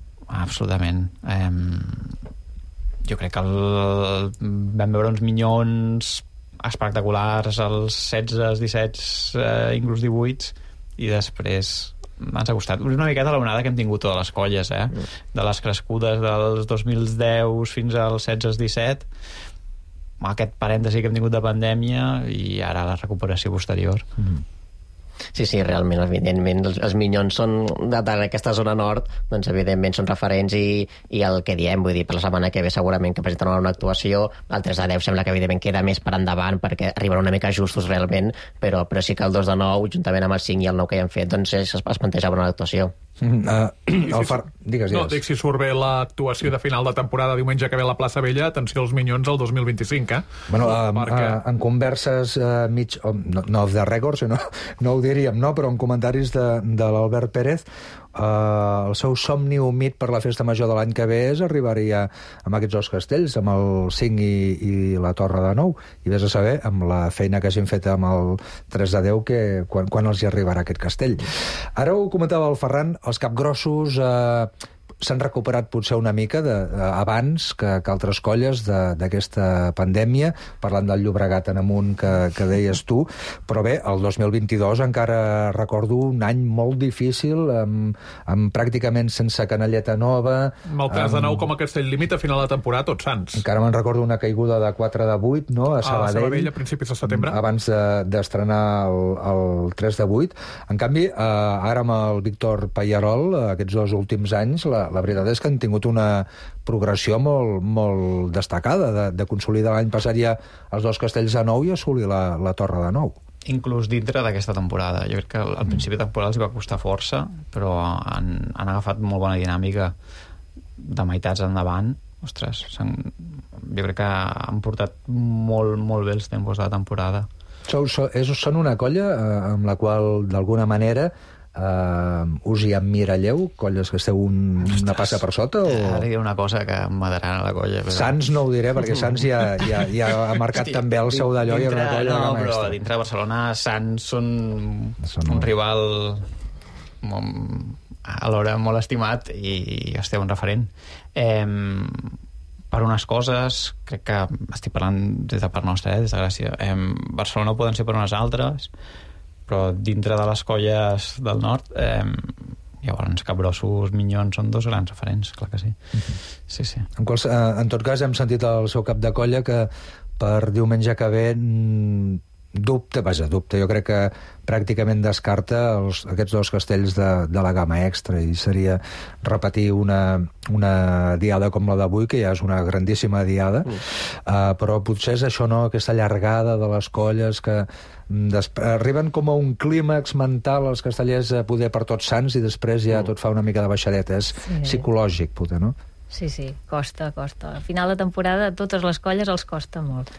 Jo crec que vam veure uns minyons espectaculars als 16, 17, inclús 18, i després ens ha costat. És una miqueta l'onada que hem tingut totes les colles, de les crescudes dels 2010 fins als 16-17, aquest parèntesi que hem tingut de pandèmia i ara la recuperació posterior. Sí, realment, evidentment, els minyons són d'aquesta zona nord, doncs evidentment són referents i el que diem, vull dir, per la setmana que ve segurament que presenten una actuació, el 3 de 10 sembla que evidentment queda més per endavant perquè arriben una mica justos realment, però sí que el 2 de 9, juntament amb el 5 i el 9 que hi han fet, doncs es plantejava una actuació. Digues. No, dic, si surt bé l'actuació de final de temporada diumenge que ve a la plaça Vella, atenció als minyons al 2025, Bueno, en converses no off the record, no ho diríem, no? Però en comentaris de l'Albert Pérez, el seu somni humit per la festa major de l'any que ve és arribar-hi amb aquests dos castells, amb el 5 i la Torre de 9, i vés a saber, amb la feina que hagin fet amb el 3 de 10, quan els hi arribarà aquest castell. Ara ho comentava el Ferran, els capgrossos s'han recuperat potser una mica abans que altres colles d'aquesta pandèmia, parlant del Llobregat en amunt que deies tu, però bé, el 2022 encara recordo un any molt difícil, amb pràcticament sense canalleta nova. Amb el 3 de 9 com a castell límit a final de temporada, Tots Sants. Encara me'n recordo una caiguda de 4 de 8, no? A Sabadell, a principis de setembre. Abans d'estrenar el 3 de 8. En canvi, ara amb el Víctor Pallarol, aquests 2 últims anys, la veritat és que han tingut una progressió molt, molt destacada, de consolidar l'any passat ja els 2 castells de 9 i assolir la Torre de 9. Inclús dintre d'aquesta temporada. Jo crec que al principi de temporada els va costar força, però han agafat molt bona dinàmica de meitats endavant. Ostres, jo crec que han portat molt, molt bé els tempos de la temporada. Són una colla amb la qual, d'alguna manera, us hi emmiralleu, colles que esteu una passa per sota? Ara diré una cosa que m'agradaran a la colla, però... Sants no ho diré, perquè Sants ja ha marcat també el seu d'allò i una colla no, però dintre de Barcelona Sants són un rival alhora molt estimat i un referent. Per unes coses, crec que estic parlant des de part nostra, des de Gràcia, Barcelona ho poden ser per unes altres, però dintre de les colles del nord, llavors Capgrossos, Minyons són 2 grans referents, clar que sí. Sí. En tot cas, hem sentit el seu cap de colla que per diumenge que ve dubte, jo crec que pràcticament descarta aquests 2 castells de la gamma extra, i seria repetir una diada com la d'avui, que ja és una grandíssima diada, però potser és això, no? Aquesta llargada de les colles que arriben com a un clímax mental els castellers poder per Tots Sants i després ja tot fa una mica de baixadeta. És psicològic, potser, no? Sí, costa. A final de temporada a totes les colles els costa molt.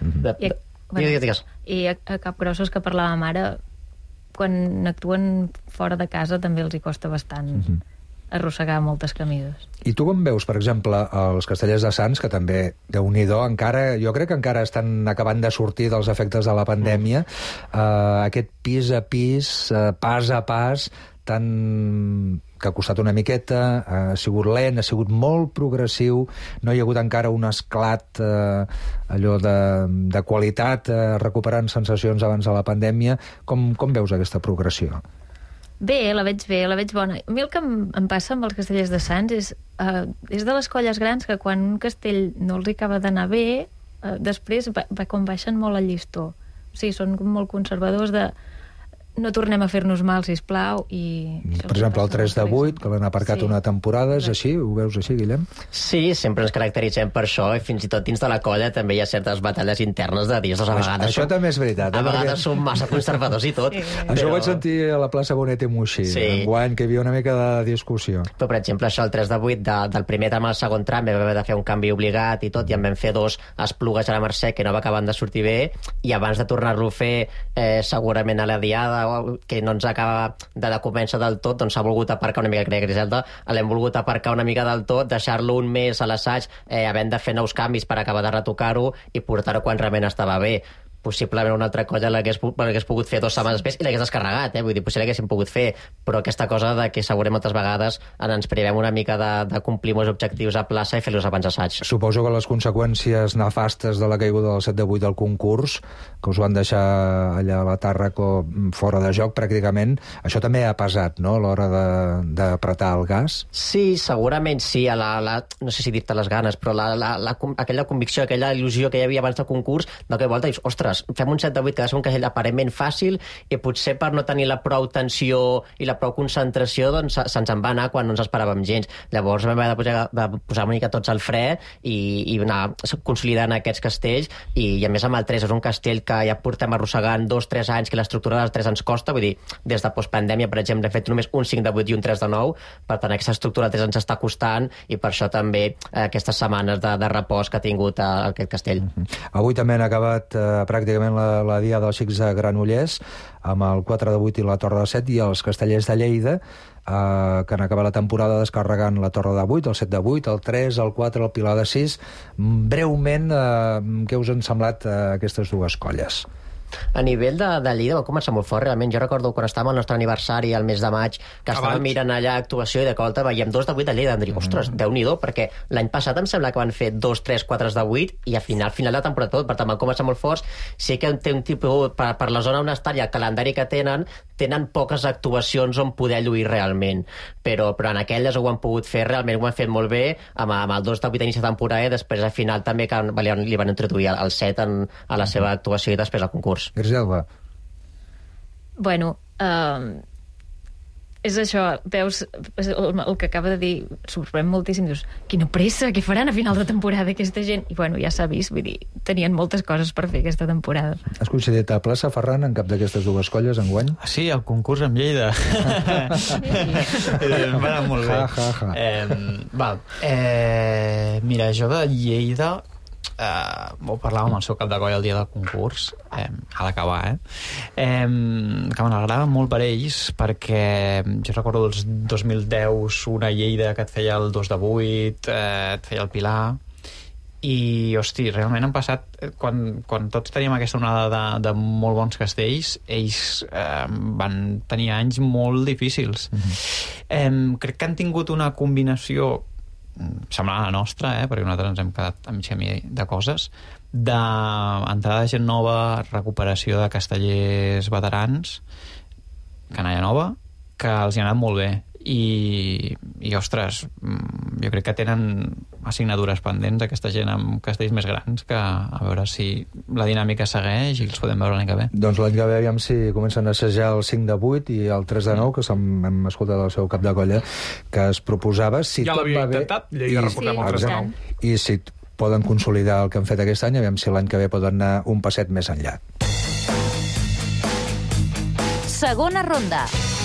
I a Capgrossos, que parlàvem ara, quan actuen fora de casa també els hi costa bastant arrossegar moltes camises. I tu com veus, per exemple, els castellers de Sants, que també, Déu-n'hi-do, jo crec que encara estan acabant de sortir dels efectes de la pandèmia, aquest pis a pis, pas a pas, que ha costat una miqueta, ha sigut lent, ha sigut molt progressiu, no hi ha hagut encara un esclat allò de qualitat, recuperant sensacions abans de la pandèmia. Com veus aquesta progressió? Bé, la veig bona. A mi el que em passa amb els castellers de Sants és de les colles grans que quan un castell no els acaba d'anar bé, després com baixen molt el llistó. O sigui, són molt conservadors de no tornem a fer-nos mal, sisplau, i... Per exemple, el 3 de 8, que l'han aparcat una temporada, és així? Ho veus així, Guillem? Sí, sempre ens caracteritzem per això, i fins i tot dins de la colla també hi ha certes batalles internes de dir-nos a vegades... Això també és veritat. A vegades som massa conservadors i tot. Això ho vaig sentir a la plaça Bonet i Moixí, enguany, que hi havia una mica de discussió. Però, per exemple, això, el 3 de 8, del primer tram al segon tram, vam haver de fer un canvi obligat i tot, i en vam fer 2 esplugues a la Mercè que no va acabant de sortir bé, i abans de tornar-lo a fer segurament a la diada que no ens acaba de convèncer del tot, doncs s'ha volgut aparcar una mica, crec, Griselda, l'hem volgut aparcar una mica del tot, deixar-lo un mes a l'assaig, havent de fer nous canvis per acabar de retocar-ho i portar-ho quan realment estava bé. Possiblement una altra colla l'hagués pogut fer 2 setmanes després i l'hagués descarregat, vull dir, potser l'haguéssim pogut fer, però aquesta cosa de que segurament moltes vegades ens privem una mica de complir molts objectius a plaça i fer-los abans assaig. Suposo que les conseqüències nefastes de la caiguda del 7 de 8 del concurs, que us van deixar allà a la Tàrraco fora de joc pràcticament, això també ha pesat, no?, a l'hora d'apretar el gas? Sí, segurament sí, no sé si dir-te les ganes, però aquella convicció, aquella il·lusió que hi havia abans del concurs, de que volta dius, ostres, fem un 7 de 8 que ha de ser un castell aparentment fàcil i potser per no tenir la prou tensió i la prou concentració doncs se'ns en va anar quan no ens esperàvem gens. Llavors vam haver de posar una mica tots al fre i anar consolidant aquests castells i a més amb el 3 és un castell que ja portem arrossegant 2-3 anys, que l'estructura del 3 ens costa, vull dir, des de postpandèmia, per exemple, hem fet només un 5 de 8 i un 3 de 9, per tant aquesta estructura del 3 ens està costant i per això també aquestes setmanes de repòs que ha tingut aquest castell. Avui també han acabat pràcticament la Diada dels Xics de Granollers, amb el 4 de 8 i la Torre de 7, i els castellers de Lleida, que han acabat la temporada descarregant la Torre de 8, el 7 de 8, el 3, el 4, el Pilar de 6. Breument, què us han semblat aquestes dues colles? A nivell de Lleida va començar molt fort, realment. Jo recordo quan estàvem al nostre aniversari al mes de maig, que estàvem mirant allà actuació i de colta veiem 2 de 8 a Lleida, em diria, ostres, Déu-n'hi-do, perquè l'any passat em sembla que van fer 2, 3, 4 de 8 i al final de temporada tot, per tant van començar molt forts. Sí que té un tipus, per la zona on està i el calendari que tenen poques actuacions on poder lluir realment, però en aquelles ho han pogut fer, realment ho han fet molt bé, amb el 2 de 8 a inici de temporada i després al final també que li van introduir el 7 a la seva actuació i després al concurs. Griselda. Bueno, és això, veus el que acaba de dir, sorprèn moltíssim, dius, quina pressa, què faran a final de temporada aquesta gent? I bueno, ja s'ha vist, vull dir, tenien moltes coses per fer aquesta temporada. Has coincidit a plaça, Ferran, en cap d'aquestes dues colles enguany? Sí, el concurs amb Lleida. Va anar molt bé. Mira, jo de Lleida ho parlàvem amb el seu cap de colla el dia del concurs, a l'acabar, que m'agradava molt per ells, perquè jo recordo els 2010 una Lleida que et feia el 2 de 8, et feia el Pilar, i, hosti, realment han passat, quan tots teníem aquesta onada de molt bons castells, ells van tenir anys molt difícils. Crec que han tingut una combinació semblant a la nostra, perquè nosaltres ens hem quedat a mig camí de coses, d'entrada de gent nova, recuperació de castellers veterans, canalla nova, que els hi ha anat molt bé. I ostres, jo crec que tenen assignatures pendents aquesta gent amb castells més grans, que a veure si la dinàmica segueix i els podem veure l'any que ve. Doncs l'any que ve aviam si comencen a assajar el 5 de 8 i el 3 de 9, que hem escoltat el seu cap de colla, que es proposava, si ja tot va bé... intentat, Lleida recordem el 3 de 9. I si poden consolidar el que han fet aquest any, aviam si l'any que ve poden anar un passet més enllà. Segona ronda.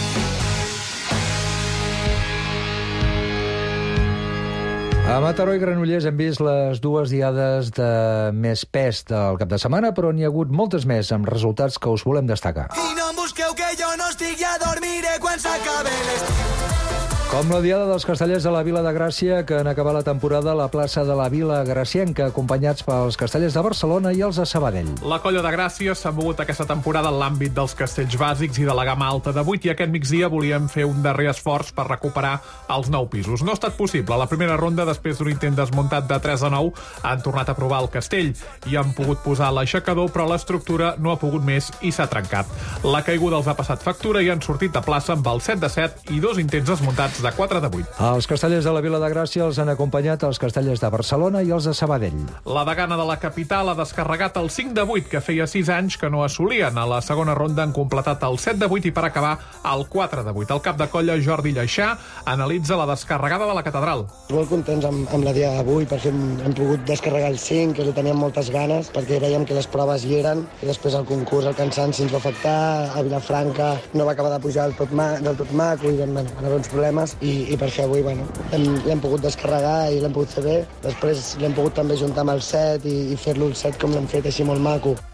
A Mataró i Granollers hem vist les dues diades de més pes del cap de setmana, però n'hi ha hagut moltes més amb resultats que us volem destacar. I no em busqueu que jo no estic, ja dormiré quan s'acabe l'estiu. Com la diada dels castellers de la Vila de Gràcia, que en acabar la temporada a la plaça de la Vila Gracienca, acompanyats pels castellers de Barcelona i els de Sabadell. La colla de Gràcia s'ha mogut aquesta temporada en l'àmbit dels castells bàsics i de la gamma alta de 8, i aquest migdia volíem fer un darrer esforç per recuperar els 9 pisos. No ha estat possible. A la primera ronda, després d'un intent desmuntat de 3 a 9, han tornat a provar el castell i han pogut posar l'aixecador, però l'estructura no ha pogut més i s'ha trencat. La caiguda els ha passat factura i han sortit de plaça amb el 7 de 7 i 2 intents desmuntats de 4 de 8. Els castellers de la Vila de Gràcia els han acompanyat els castellers de Barcelona i els de Sabadell. La degana de la capital ha descarregat el 5 de 8, que feia 6 anys que no assolien. A la segona ronda han completat el 7 de 8 i per acabar el 4 de 8. El cap de colla, Jordi Lleixà, analitza la descarregada de la catedral. Molt contents amb la dia d'avui perquè hem pogut descarregar el 5, que li teníem moltes ganes, perquè veiem que les proves hi eren i després el concurs, el cansanci ens va afectar. A Vilafranca no va acabar de pujar del tot maco i van haver uns problemes i per això avui l'hem pogut descarregar i l'hem pogut fer bé. Després l'hem pogut també juntar amb el 7 i fer-lo el 7 com l'hem fet, així molt maco.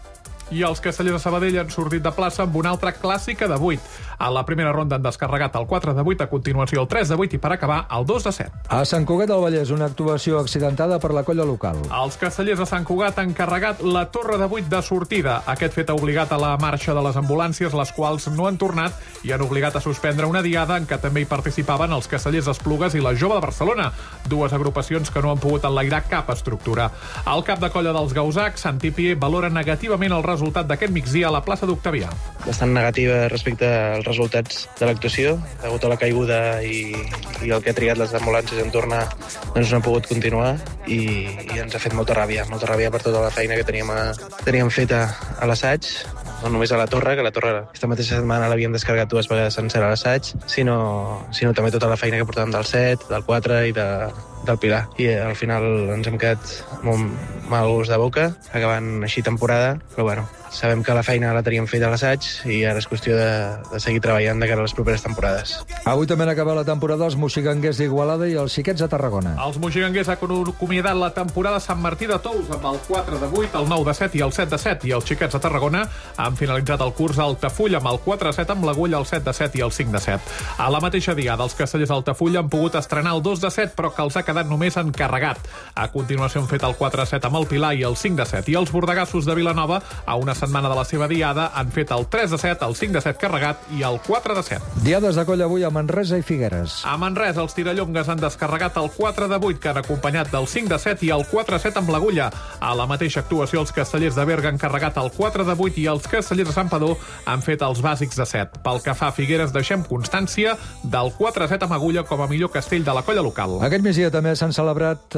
I els castellers de Sabadell han sortit de plaça amb una altra clàssica de 8. A la primera ronda han descarregat el 4 de 8, a continuació el 3 de 8 i per acabar el 2 de 7. A Sant Cugat del Vallès, una actuació accidentada per la colla local. Els castellers de Sant Cugat han carregat la torre de 8 de sortida. Aquest fet ha obligat a la marxa de les ambulàncies, les quals no han tornat i han obligat a suspendre una diada en què també hi participaven els castellers d'Esplugues i la Jove de Barcelona, dues agrupacions que no han pogut enlairar cap estructura. El cap de colla dels Gausacs, Santi Pié, valora negativament el resultat d'aquest migdia a la plaça d'Octavià. Bastant negativa respecte als resultats de l'actuació, degut a la caiguda i el que ha trigat les ambulàncies en tornar, doncs no ha pogut continuar i ens ha fet molta ràbia per tota la feina que teníem feta a l'assaig, no només a la torre, que la torre aquesta mateixa setmana l'havíem descarregat 2 vegades sencera a l'assaig, sinó també tota la feina que portàvem del 7, del 4 i del Pilar. I al final ens hem quedat molt mal gust de boca, acabant així temporada, però bueno, sabem que la feina la teníem feta a l'assaig i ara és qüestió de seguir treballant de cara a les properes temporades. Avui també han acabat la temporada els moxiganguers d'Igualada i els xiquets de Tarragona. Els moxiganguers han acomiadat la temporada Sant Martí de Tous amb el 4 de 8, el 9 de 7 i el 7 de 7, i els xiquets de Tarragona han finalitzat el curs a Altafulla amb el 4 de 7, amb l'Agulla el 7 de 7 i el 5 de 7. A la mateixa diada, els castellers d'Altafulla han pogut estrenar el 2 de 7, però que els ha quedat només encarregat. A continuació han fet el 4 de 7 amb el Pilar i el 5 de 7, i els bordegassos de Vilanova, a una setmana de la seva diada, han fet el 3 de 7, el 5 de 7 carregat i el 4 de 7. Diades de colla avui a Manresa i Figueres. A Manresa, els tirallongues han descarregat el 4 de 8, que han acompanyat del 5 de 7 i el 4 de 7 amb l'Agulla. A la mateixa actuació, els castellers de Berga han carregat el 4 de 8 i els castellers de Santpedor han fet els bàsics de 7. Pel que fa a Figueres, deixem constància del 4 de 7 amb Agulla com a millor castell de la colla local. Aquest migdia també s'ha celebrat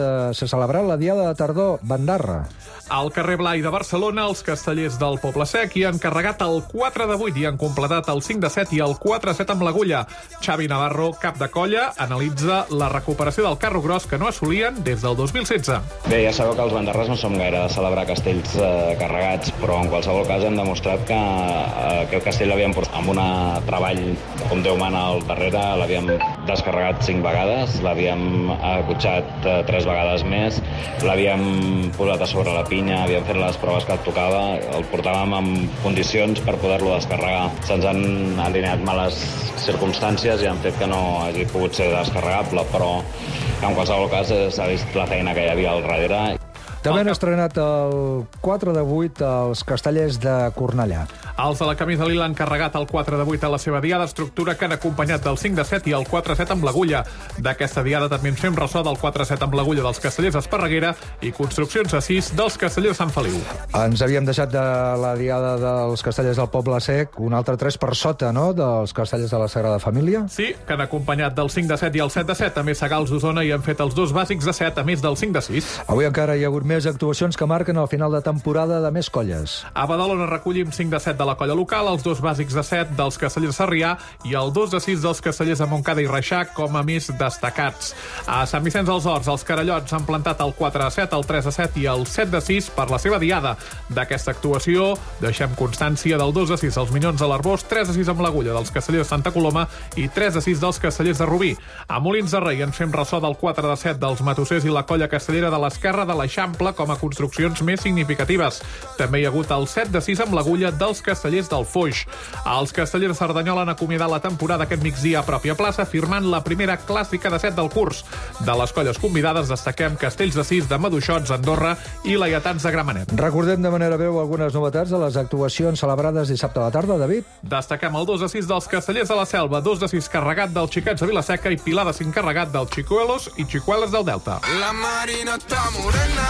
la Diada de Tardor Bandarra. Al carrer Blai de Barcelona, els castellers del Poble Sec hi han carregat el 4 de 8 i han completat el 5 de 7 i el 4 de 7 amb l'Agulla. Xavi Navarro, cap de colla, analitza la recuperació del carro gros que no assolien des del 2016. Bé, ja sabeu que els bandarres no som gaire de celebrar castells carregats, però en qualsevol cas hem demostrat que aquest castell l'havíem portat amb un treball com Déu mana al darrere, l'havíem descarregat 5 vegades, l'havíem acotxat 3 vegades més, l'havíem posat a sobre la pinya, havíem fet les proves que et tocava, el portàvem en condicions per poder-lo descarregar. Se'ns han alineat males circumstàncies i han fet que no hagi pogut ser descarregable, però en qualsevol cas s'ha vist la feina que hi havia al darrere. També han estrenat el 4 de 8 els castellers de Cornellà. Els de la camisa lila han carregat el 4 de 8 a la seva diada, estructura que han acompanyat del 5 de 7 i el 4 de 7 amb l'Agulla. D'aquesta diada també ens fem ressò del 4 de 7 amb l'Agulla dels castellers d'Esparreguera i construccions a 6 dels castellers de Sant Feliu. Ens havíem deixat de la diada dels castellers del Poble Sec, un altre 3 per sota, no?, dels castellers de la Sagrada Família. Sí, que han acompanyat del 5 de 7 i el 7 de 7, també Sagals d'Osona, i han fet els 2 bàsics de 7, a més del 5 de 6. Avui encara hi ha hagut més actuacions que marquen el final de temporada de més colles. A Badalona recollim 5 de 7 de la colla local, els 2 bàsics de 7 dels castellers de Sarrià i el 2 de 6 dels castellers de Montcada i Reixac com a més destacats. A Sant Vicenç dels Horts, els carallots han plantat el 4 de 7, el 3 de 7 i el 7 de 6 per la seva diada. D'aquesta actuació deixem constància del 2 de 6 dels Minyons de l'Arbós, 3 de 6 amb l'Agulla dels castellers de Santa Coloma i 3 de 6 dels castellers de Rubí. A Molins de Rei ens fem ressò del 4 de 7 dels Matossers i la colla castellera de l'Esquerra de l'Eixample com a construccions més significatives. També hi ha hagut el 7 de 6 amb l'Agulla dels castellers del Foix. Els castellers de Cerdanyola han acomiadat la temporada aquest migdia a pròpia plaça, firmant la primera clàssica de 7 del curs. De les colles convidades destaquem Castells de 6 de Maduixots, Andorra i Laietans de Gramenet. Recordem de manera breu algunes novetats de les actuacions celebrades dissabte a la tarda, David. Destaquem el 2 de 6 dels castellers de la Selva, 2 de 6 carregat dels xiquets de Vilaseca i Pilar de 5 carregat dels xicuelos i xicueles del Delta. La marina està morena.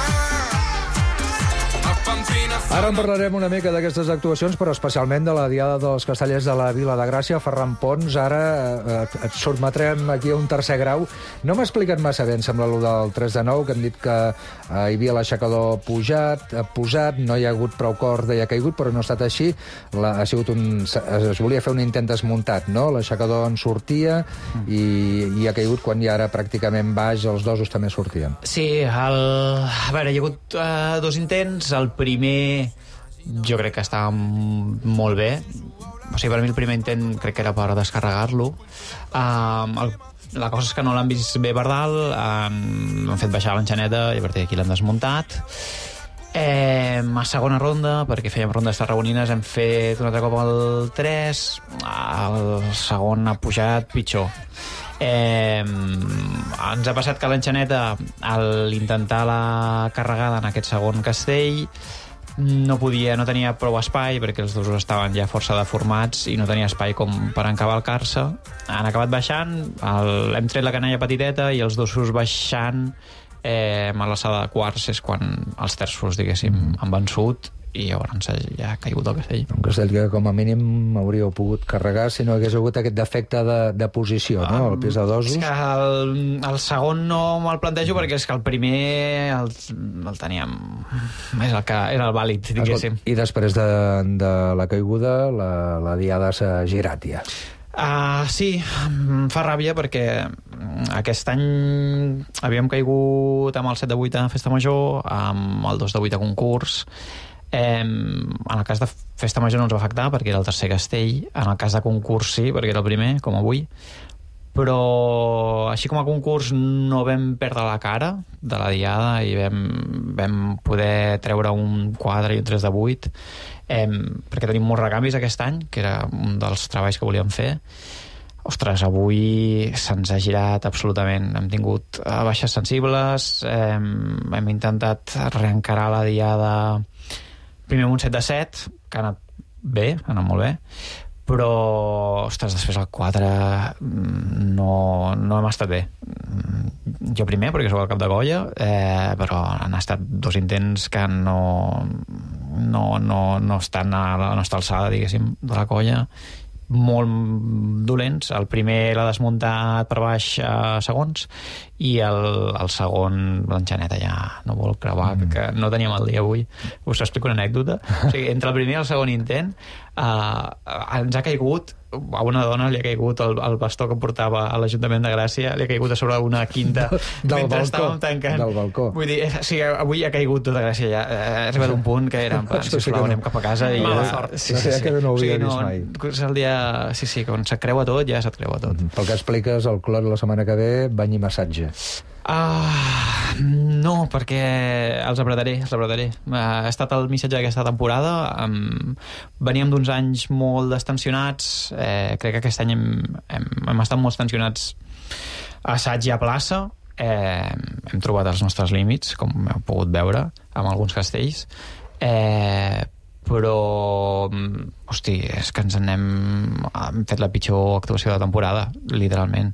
Ara en parlarem una mica d'aquestes actuacions, però especialment de la Diada dels Castellers de la Vila de Gràcia, Ferran Pons. Ara et sotmetrem aquí a un tercer grau. No m'ha explicat massa bé, em sembla, allò del 3 de 9, que hem dit que hi havia l'aixecador posat, no hi ha hagut prou corda i ha caigut, però no ha estat així. Es volia fer un intent desmuntat, no? L'aixecador en sortia i ha caigut quan ja era pràcticament baix, els dosos també sortien. Sí, a veure, hi ha hagut 2 intents. El primer jo crec que estava molt bé. O sigui, per mi el primer intent crec que era per descarregar-lo. La cosa és que no l'han vist bé per dalt, han fet baixar l'enxaneta i a partir d'aquí l'han desmuntat. a segona ronda, perquè fèiem rondes tarragonines, hem fet un altre cop el 3, el segon ha pujat pitjor. Ens ha passat que l'enxaneta, al intentar la carregada en aquest segon castell, no tenia prou espai, perquè els dosos estaven ja força deformats i no tenia espai com per encavalcar-se. Han acabat baixant, hem tret la canalla petiteta i els dosos baixant a l'alçada de quarts és quan els terços, diguéssim, han vençut i llavors ja ha caigut el castell. Un castell que com a mínim hauríeu pogut carregar si no hagués hagut aquest defecte de posició, no? El pes de dosos. És que el segon no me'l plantejo perquè és que el primer el teníem... És el que era el vàlid, diguéssim. I després de la caiguda, la diada s'ha girat ja. Sí, em fa ràbia perquè aquest any havíem caigut amb el 7 de 8 a Festa Major, amb el 2 de 8 a concurs. En el cas de Festa Major no ens va afectar perquè era el tercer castell, en el cas de concurs sí, perquè era el primer, com avui, però així com a concurs no vam perdre la cara de la diada i vam poder treure un 4 i un 3 de 8, perquè tenim molts recanvis aquest any, que era un dels treballs que volíem fer. Ostres, avui se'ns ha girat absolutament. Hem tingut baixes sensibles, hem intentat reencarar la diada primer amb un 7 de 7, que ha anat bé, ha anat molt bé, però, ostres, després el 4 no hem estat bé. Jo primer, perquè sóc el cap de colla, però han estat 2 intents que no estan a la nostra alçada, diguéssim, de la colla, molt dolents. El primer l'ha desmuntat per baix a segons i el segon l'enxaneta ja no vol creuar, que no teníem el dia avui. Us explico una anècdota. O sigui, entre el primer i el segon intent ens ha caigut, a una dona li ha caigut el bastó que portava a l'Ajuntament de Gràcia, li ha caigut a sobre una quinta mentre estàvem tancant. Del balcó. Vull dir, sí, avui ha caigut tota Gràcia ja. Ha arribat un punt que era en plan, sisplau, anem cap a casa i mala sort. Sí, que no ho havia vist mai. És el dia... Sí, quan se't creua tot, ja se't creua tot. Pel que expliques, el Clot la setmana que ve, bany i massatge. No, perquè els apretaré. Ha estat el missatge d'aquesta temporada. Veníem d'uns anys molt destensionats. Crec que aquest any hem estat molt tensionats a assaig i a plaça. Hem trobat els nostres límits, com heu pogut veure, amb alguns castells. Però, hosti, és que hem fet la pitjor actuació de la temporada, literalment.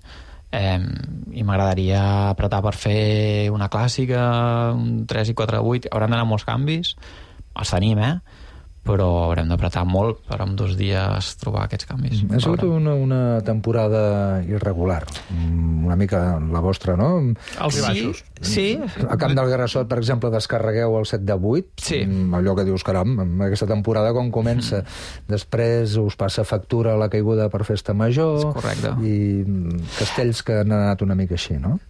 I m'agradaria apretar per fer una clàssica, un 3 i 4 de 8. Haurem d'anar molts canvis, els tenim, però haurem d'apretar molt per en 2 dies trobar aquests canvis. Ha sigut una temporada irregular, una mica la vostra, no? Els baixos. Sí. A Camp del Garrassot, per exemple, descarregueu el 7 de 8. Sí. Allò que dius, caram, aquesta temporada com comença. Després us passa factura la caiguda per Festa Major. És correcte. I castells que han anat una mica així, no?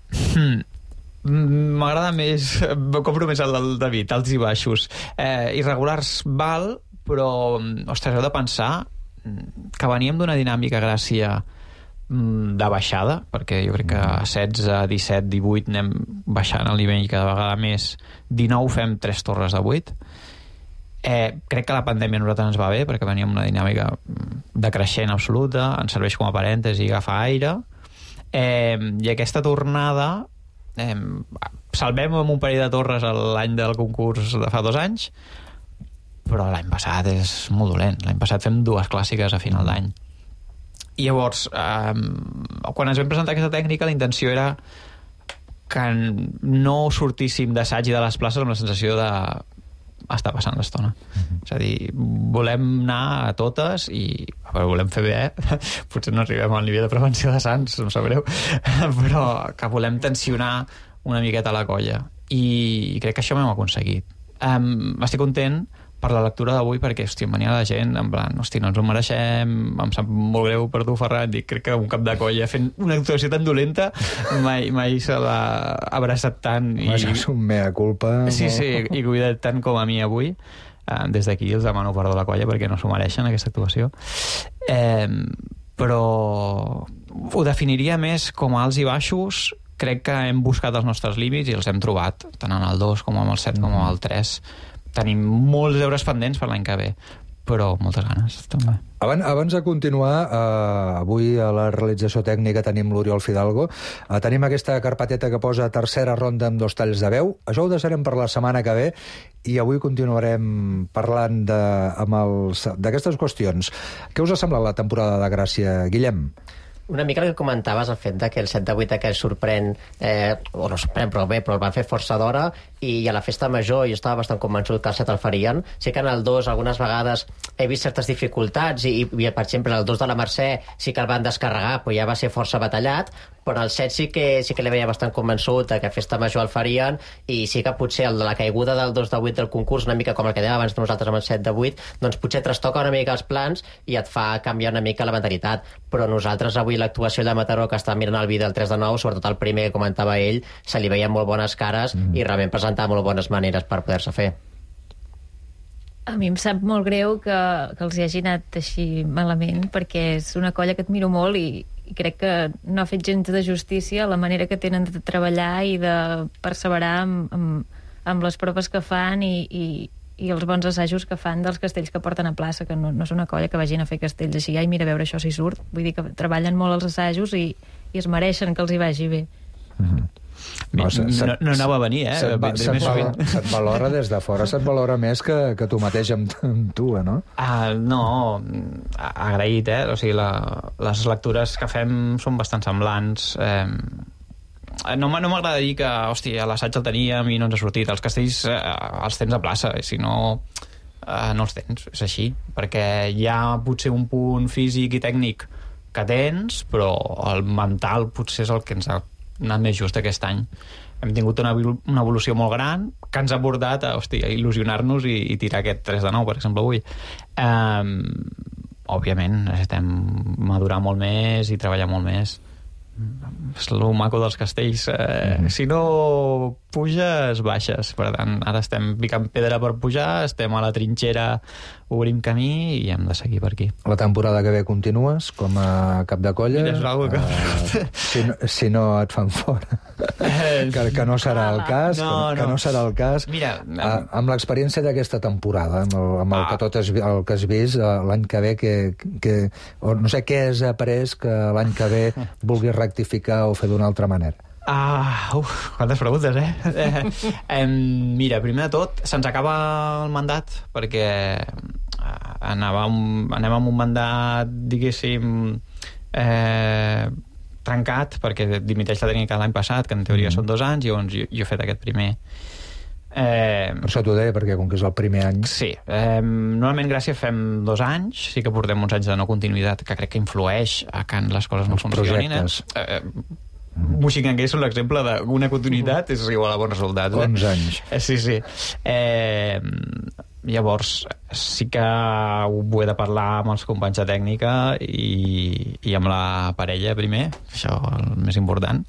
M'agrada més, compro més el del David, alts i baixos. Irregulars val, però, ostres, heu de pensar que veníem d'una dinàmica Gràcia de baixada, perquè jo crec que 16, 17, 18 anem baixant el nivell cada vegada més. 19 fem 3 torres de 8. Crec que la pandèmia a nosaltres ens va bé, perquè veníem una dinàmica decreixent absoluta, ens serveix com a parèntesi, agafa aire, i aquesta tornada salvem amb un parell de torres l'any del concurs de fa 2 anys, però l'any passat és molt dolent. L'any passat fem 2 clàssiques a final d'any. I llavors, quan ens vam presentar aquesta tècnica, la intenció era que no sortíssim d'assaig i de les places amb la sensació de estar passant l'estona. És a dir, volem anar a totes i volem fer bé, potser no arribem al nivell de prevenció de Sants, no sap greu, però que volem tensionar una miqueta la colla, i crec que això m'hem aconseguit. Estic content per la lectura d'avui perquè, hòstia, em venia la gent en plan, hòstia, no ens ho mereixem, em sap molt greu per tu, Ferran, dic, crec que un cap de colla fent una actuació tan dolenta mai se l'ha abraçat tant. És un mea culpa. Sí, i cuidat tant com a mi avui. Des d'aquí els demano perdó a la colla perquè no s'ho mereixen, aquesta actuació. Però ho definiria més com a alts i baixos. Crec que hem buscat els nostres límits i els hem trobat, tant en el 2 com en el 7 com en el 3. tenim molts deures pendents per l'any que ve, però moltes ganes, també. Abans de continuar, avui a la realització tècnica tenim l'Oriol Fidalgo. Tenim aquesta carpeteta que posa tercera ronda amb 2 talls de veu. Això ho deixarem per la setmana que ve i avui continuarem parlant d'aquestes qüestions. Què us ha semblat la temporada de Gràcia, Guillem? Una mica el que comentaves, el fet que el 7 de 8 aquell sorprèn, o no sorprèn, però bé, però el van fer força d'hora, i a la festa major jo estava bastant convençut que el 7 el farien. Sé que en el 2 algunes vegades he vist certes dificultats, i per exemple el 2 de la Mercè sí que el van descarregar, però ja va ser força batallat, però el 7 sí que li veia bastant convençut que a festa major el farien, i sí que potser el de la caiguda del 2 de 8 del concurs, una mica com el que dèiem abans nosaltres amb el 7 de 8, doncs potser trastoca una mica els plans i et fa canviar una mica la mentalitat. Però nosaltres avui l'actuació de Mataró, que està mirant el vídeo del 3 de 9, sobretot el primer que comentava ell, se li veien molt bones cares i realment presentava molt bones maneres per poder-se fer. A mi em sap molt greu que els hi hagi anat així malament, perquè és una colla que admiro molt i crec que no ha fet gens de justícia la manera que tenen de treballar i de perseverar amb les proves que fan i els bons assajos que fan dels castells que porten a plaça, que no és una colla que vagin a fer castells així, ai, mira, a veure això si surt. Vull dir que treballen molt els assajos i es mereixen que els hi vagi bé. No anava a venir, Se't valora des de fora, se't valora més que tu mateix amb tu, no? No, agraït, O sigui, les lectures que fem són bastant semblants. No m'agrada dir que, hòstia, l'assaig el teníem i no ens ha sortit. Els castells els tens a plaça, i si no, no els tens, és així. Perquè hi ha potser un punt físic i tècnic que tens, però el mental potser és el que ens ha anat més just aquest any. Hem tingut una evolució molt gran que ens ha portat a il·lusionar-nos i tirar aquest 3 de 9, per exemple, avui. Òbviament, necessitem madurar molt més i treballar molt més. És el maco dels castells. Si no puges, baixes. Per tant, ara estem picant pedra per pujar, estem a la trinxera, obrim camí i hem de seguir per aquí. La temporada que ve continues com a cap de colla. Si no et fan fora. Que no serà el cas. Que no serà el cas. Mira, amb l'experiència d'aquesta temporada, amb el que has vist l'any que ve, no sé què has après que l'any que ve vulguis rectificar o fer d'una altra manera. Quantes preguntes, Mira, primer de tot, se'ns acaba el mandat perquè anem amb un mandat, diguéssim, trencat, perquè dimiteix la tècnica l'any passat, que en teoria són 2 anys, i llavors jo he fet aquest primer. Per això t'ho deia, perquè com que és el primer any... Sí. Normalment Gràcia fem 2 anys, sí que portem uns anys de no continuïtat, que crec que influeix a que les coses no funcionin. Moixinganguer és l'exemple d'una continuïtat és igual a bons resultats. 11 anys. Sí. Llavors, sí que ho he de parlar amb els companys de tècnica i amb la parella primer, això el més important.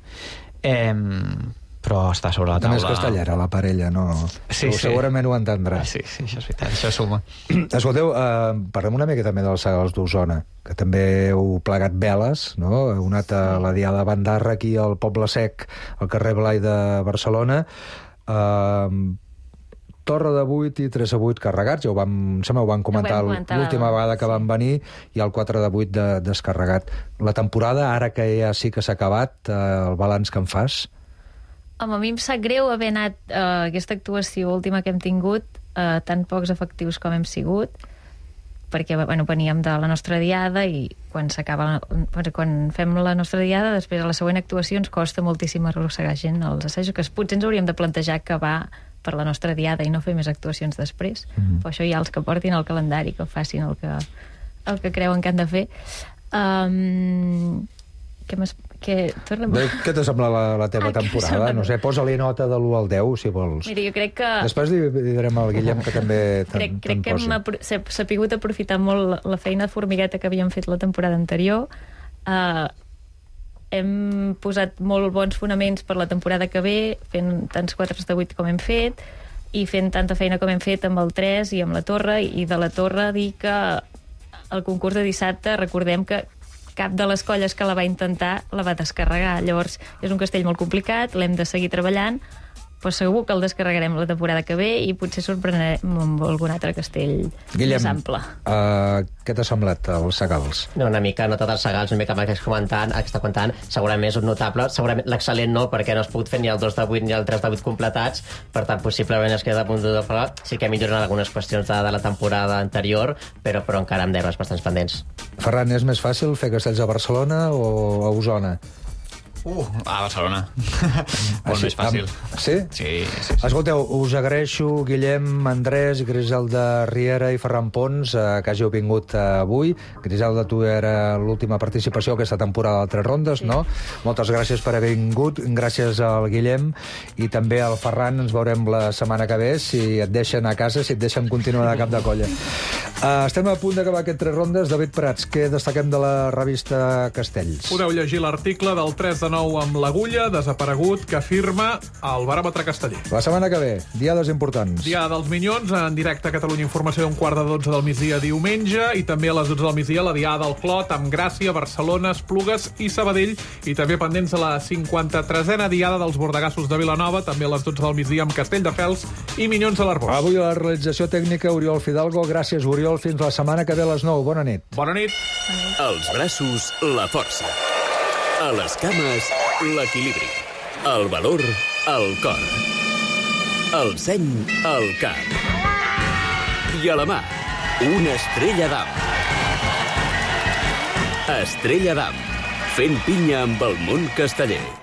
Però està sobre la taula. També és castellera, la parella, no? Sí. Segurament ho entendrà. Sí, això és veritat, això suma. Escolteu, parlem una mica també dels Segals d'Osona, que també heu plegat veles, no? Heu anat a la Diada de Bandarra aquí al Poble Sec, al carrer Blai de Barcelona. Torre de 8 i 3 de 8 carregats, ho vam comentar l'última vegada que van venir, i el 4 de 8 descarregat. La temporada, ara que ja sí que s'ha acabat, el balanç que en fas? A mi em sap greu haver anat a aquesta actuació última que hem tingut, tan pocs efectius com hem sigut, perquè veníem de la nostra diada i quan fem la nostra diada, després a la següent actuació ens costa moltíssim arrossegar gent als assajos, que potser ens hauríem de plantejar acabar per la nostra diada i no fer més actuacions després. Però això hi ha els que portin el calendari, que facin el que creuen que han de fer. Què t'ha semblat la teva temporada? No sé, posa-li nota de l'1 al 10, si vols. Mira, jo crec que... Després direm al Guillem que també crec que hem sapigut aprofitar molt la feina de formigueta que havíem fet la temporada anterior. Hem posat molt bons fonaments per la temporada que ve, fent tants 4 de 8 com hem fet, i fent tanta feina com hem fet amb el 3 i amb la Torre, i de la Torre dir que el concurs de dissabte, recordem que cap de les colles que la va intentar la va descarregar. Llavors, és un castell molt complicat, l'hem de seguir treballant, pues segur que el descarregarem la temporada que ve i potser sorprenem amb algun altre castell més ample. Què t'ha semblat, els Segals? No, una mica, no tots els Segals, una mica amb el que està comentant, segurament és un notable, segurament l'excel·lent no, perquè no has pogut fer ni el 2 de 8 ni el 3 de 8 completats, per tant, possiblement es queda a punt de doble. Sí que milloren algunes qüestions de la temporada anterior, però encara amb deures bastants pendents. Ferran, és més fàcil fer castells a Barcelona o a Osona? A Barcelona. Molt més fàcil. Sí? Sí. Escolteu, us agraeixo, Guillem, Andrés, Griselda Riera i Ferran Pons, que hàgiu vingut avui. Griselda, tu era l'última participació aquesta temporada de 3 rondes, no? Moltes gràcies per haver vingut. Gràcies al Guillem i també al Ferran. Ens veurem la setmana que ve, si et deixen a casa, si et deixen continuar de cap de colla. Estem a punt d'acabar aquest 3 rondes. David Prats, què destaquem de la revista Castells? Podeu llegir l'article del 3 de 9 amb l'Agulla, desaparegut, que firma el baròmetre casteller. La setmana que ve, diades importants. Dia dels Minyons, en directe a Catalunya Informació, un 11:45 del migdia diumenge, i també a les 12 del migdia la Diada del Clot, amb Gràcia, Barcelona, Esplugues i Sabadell, i també pendents a la 53a Diada dels Bordegassos de Vilanova, també a les 12 del migdia amb Castelldefels i Minyons de l'Arbós. Avui a la realització tècnica, Oriol Fidalgo. Gràcies, Oriol. Fins la setmana que ve a les 9. Bona nit. Bona nit. Als braços, la força. A les cames, l'equilibri. El valor, el cor. El seny, el cap. I a la mà, una estrella d'am. Estrella d'am, fent pinya amb el món casteller.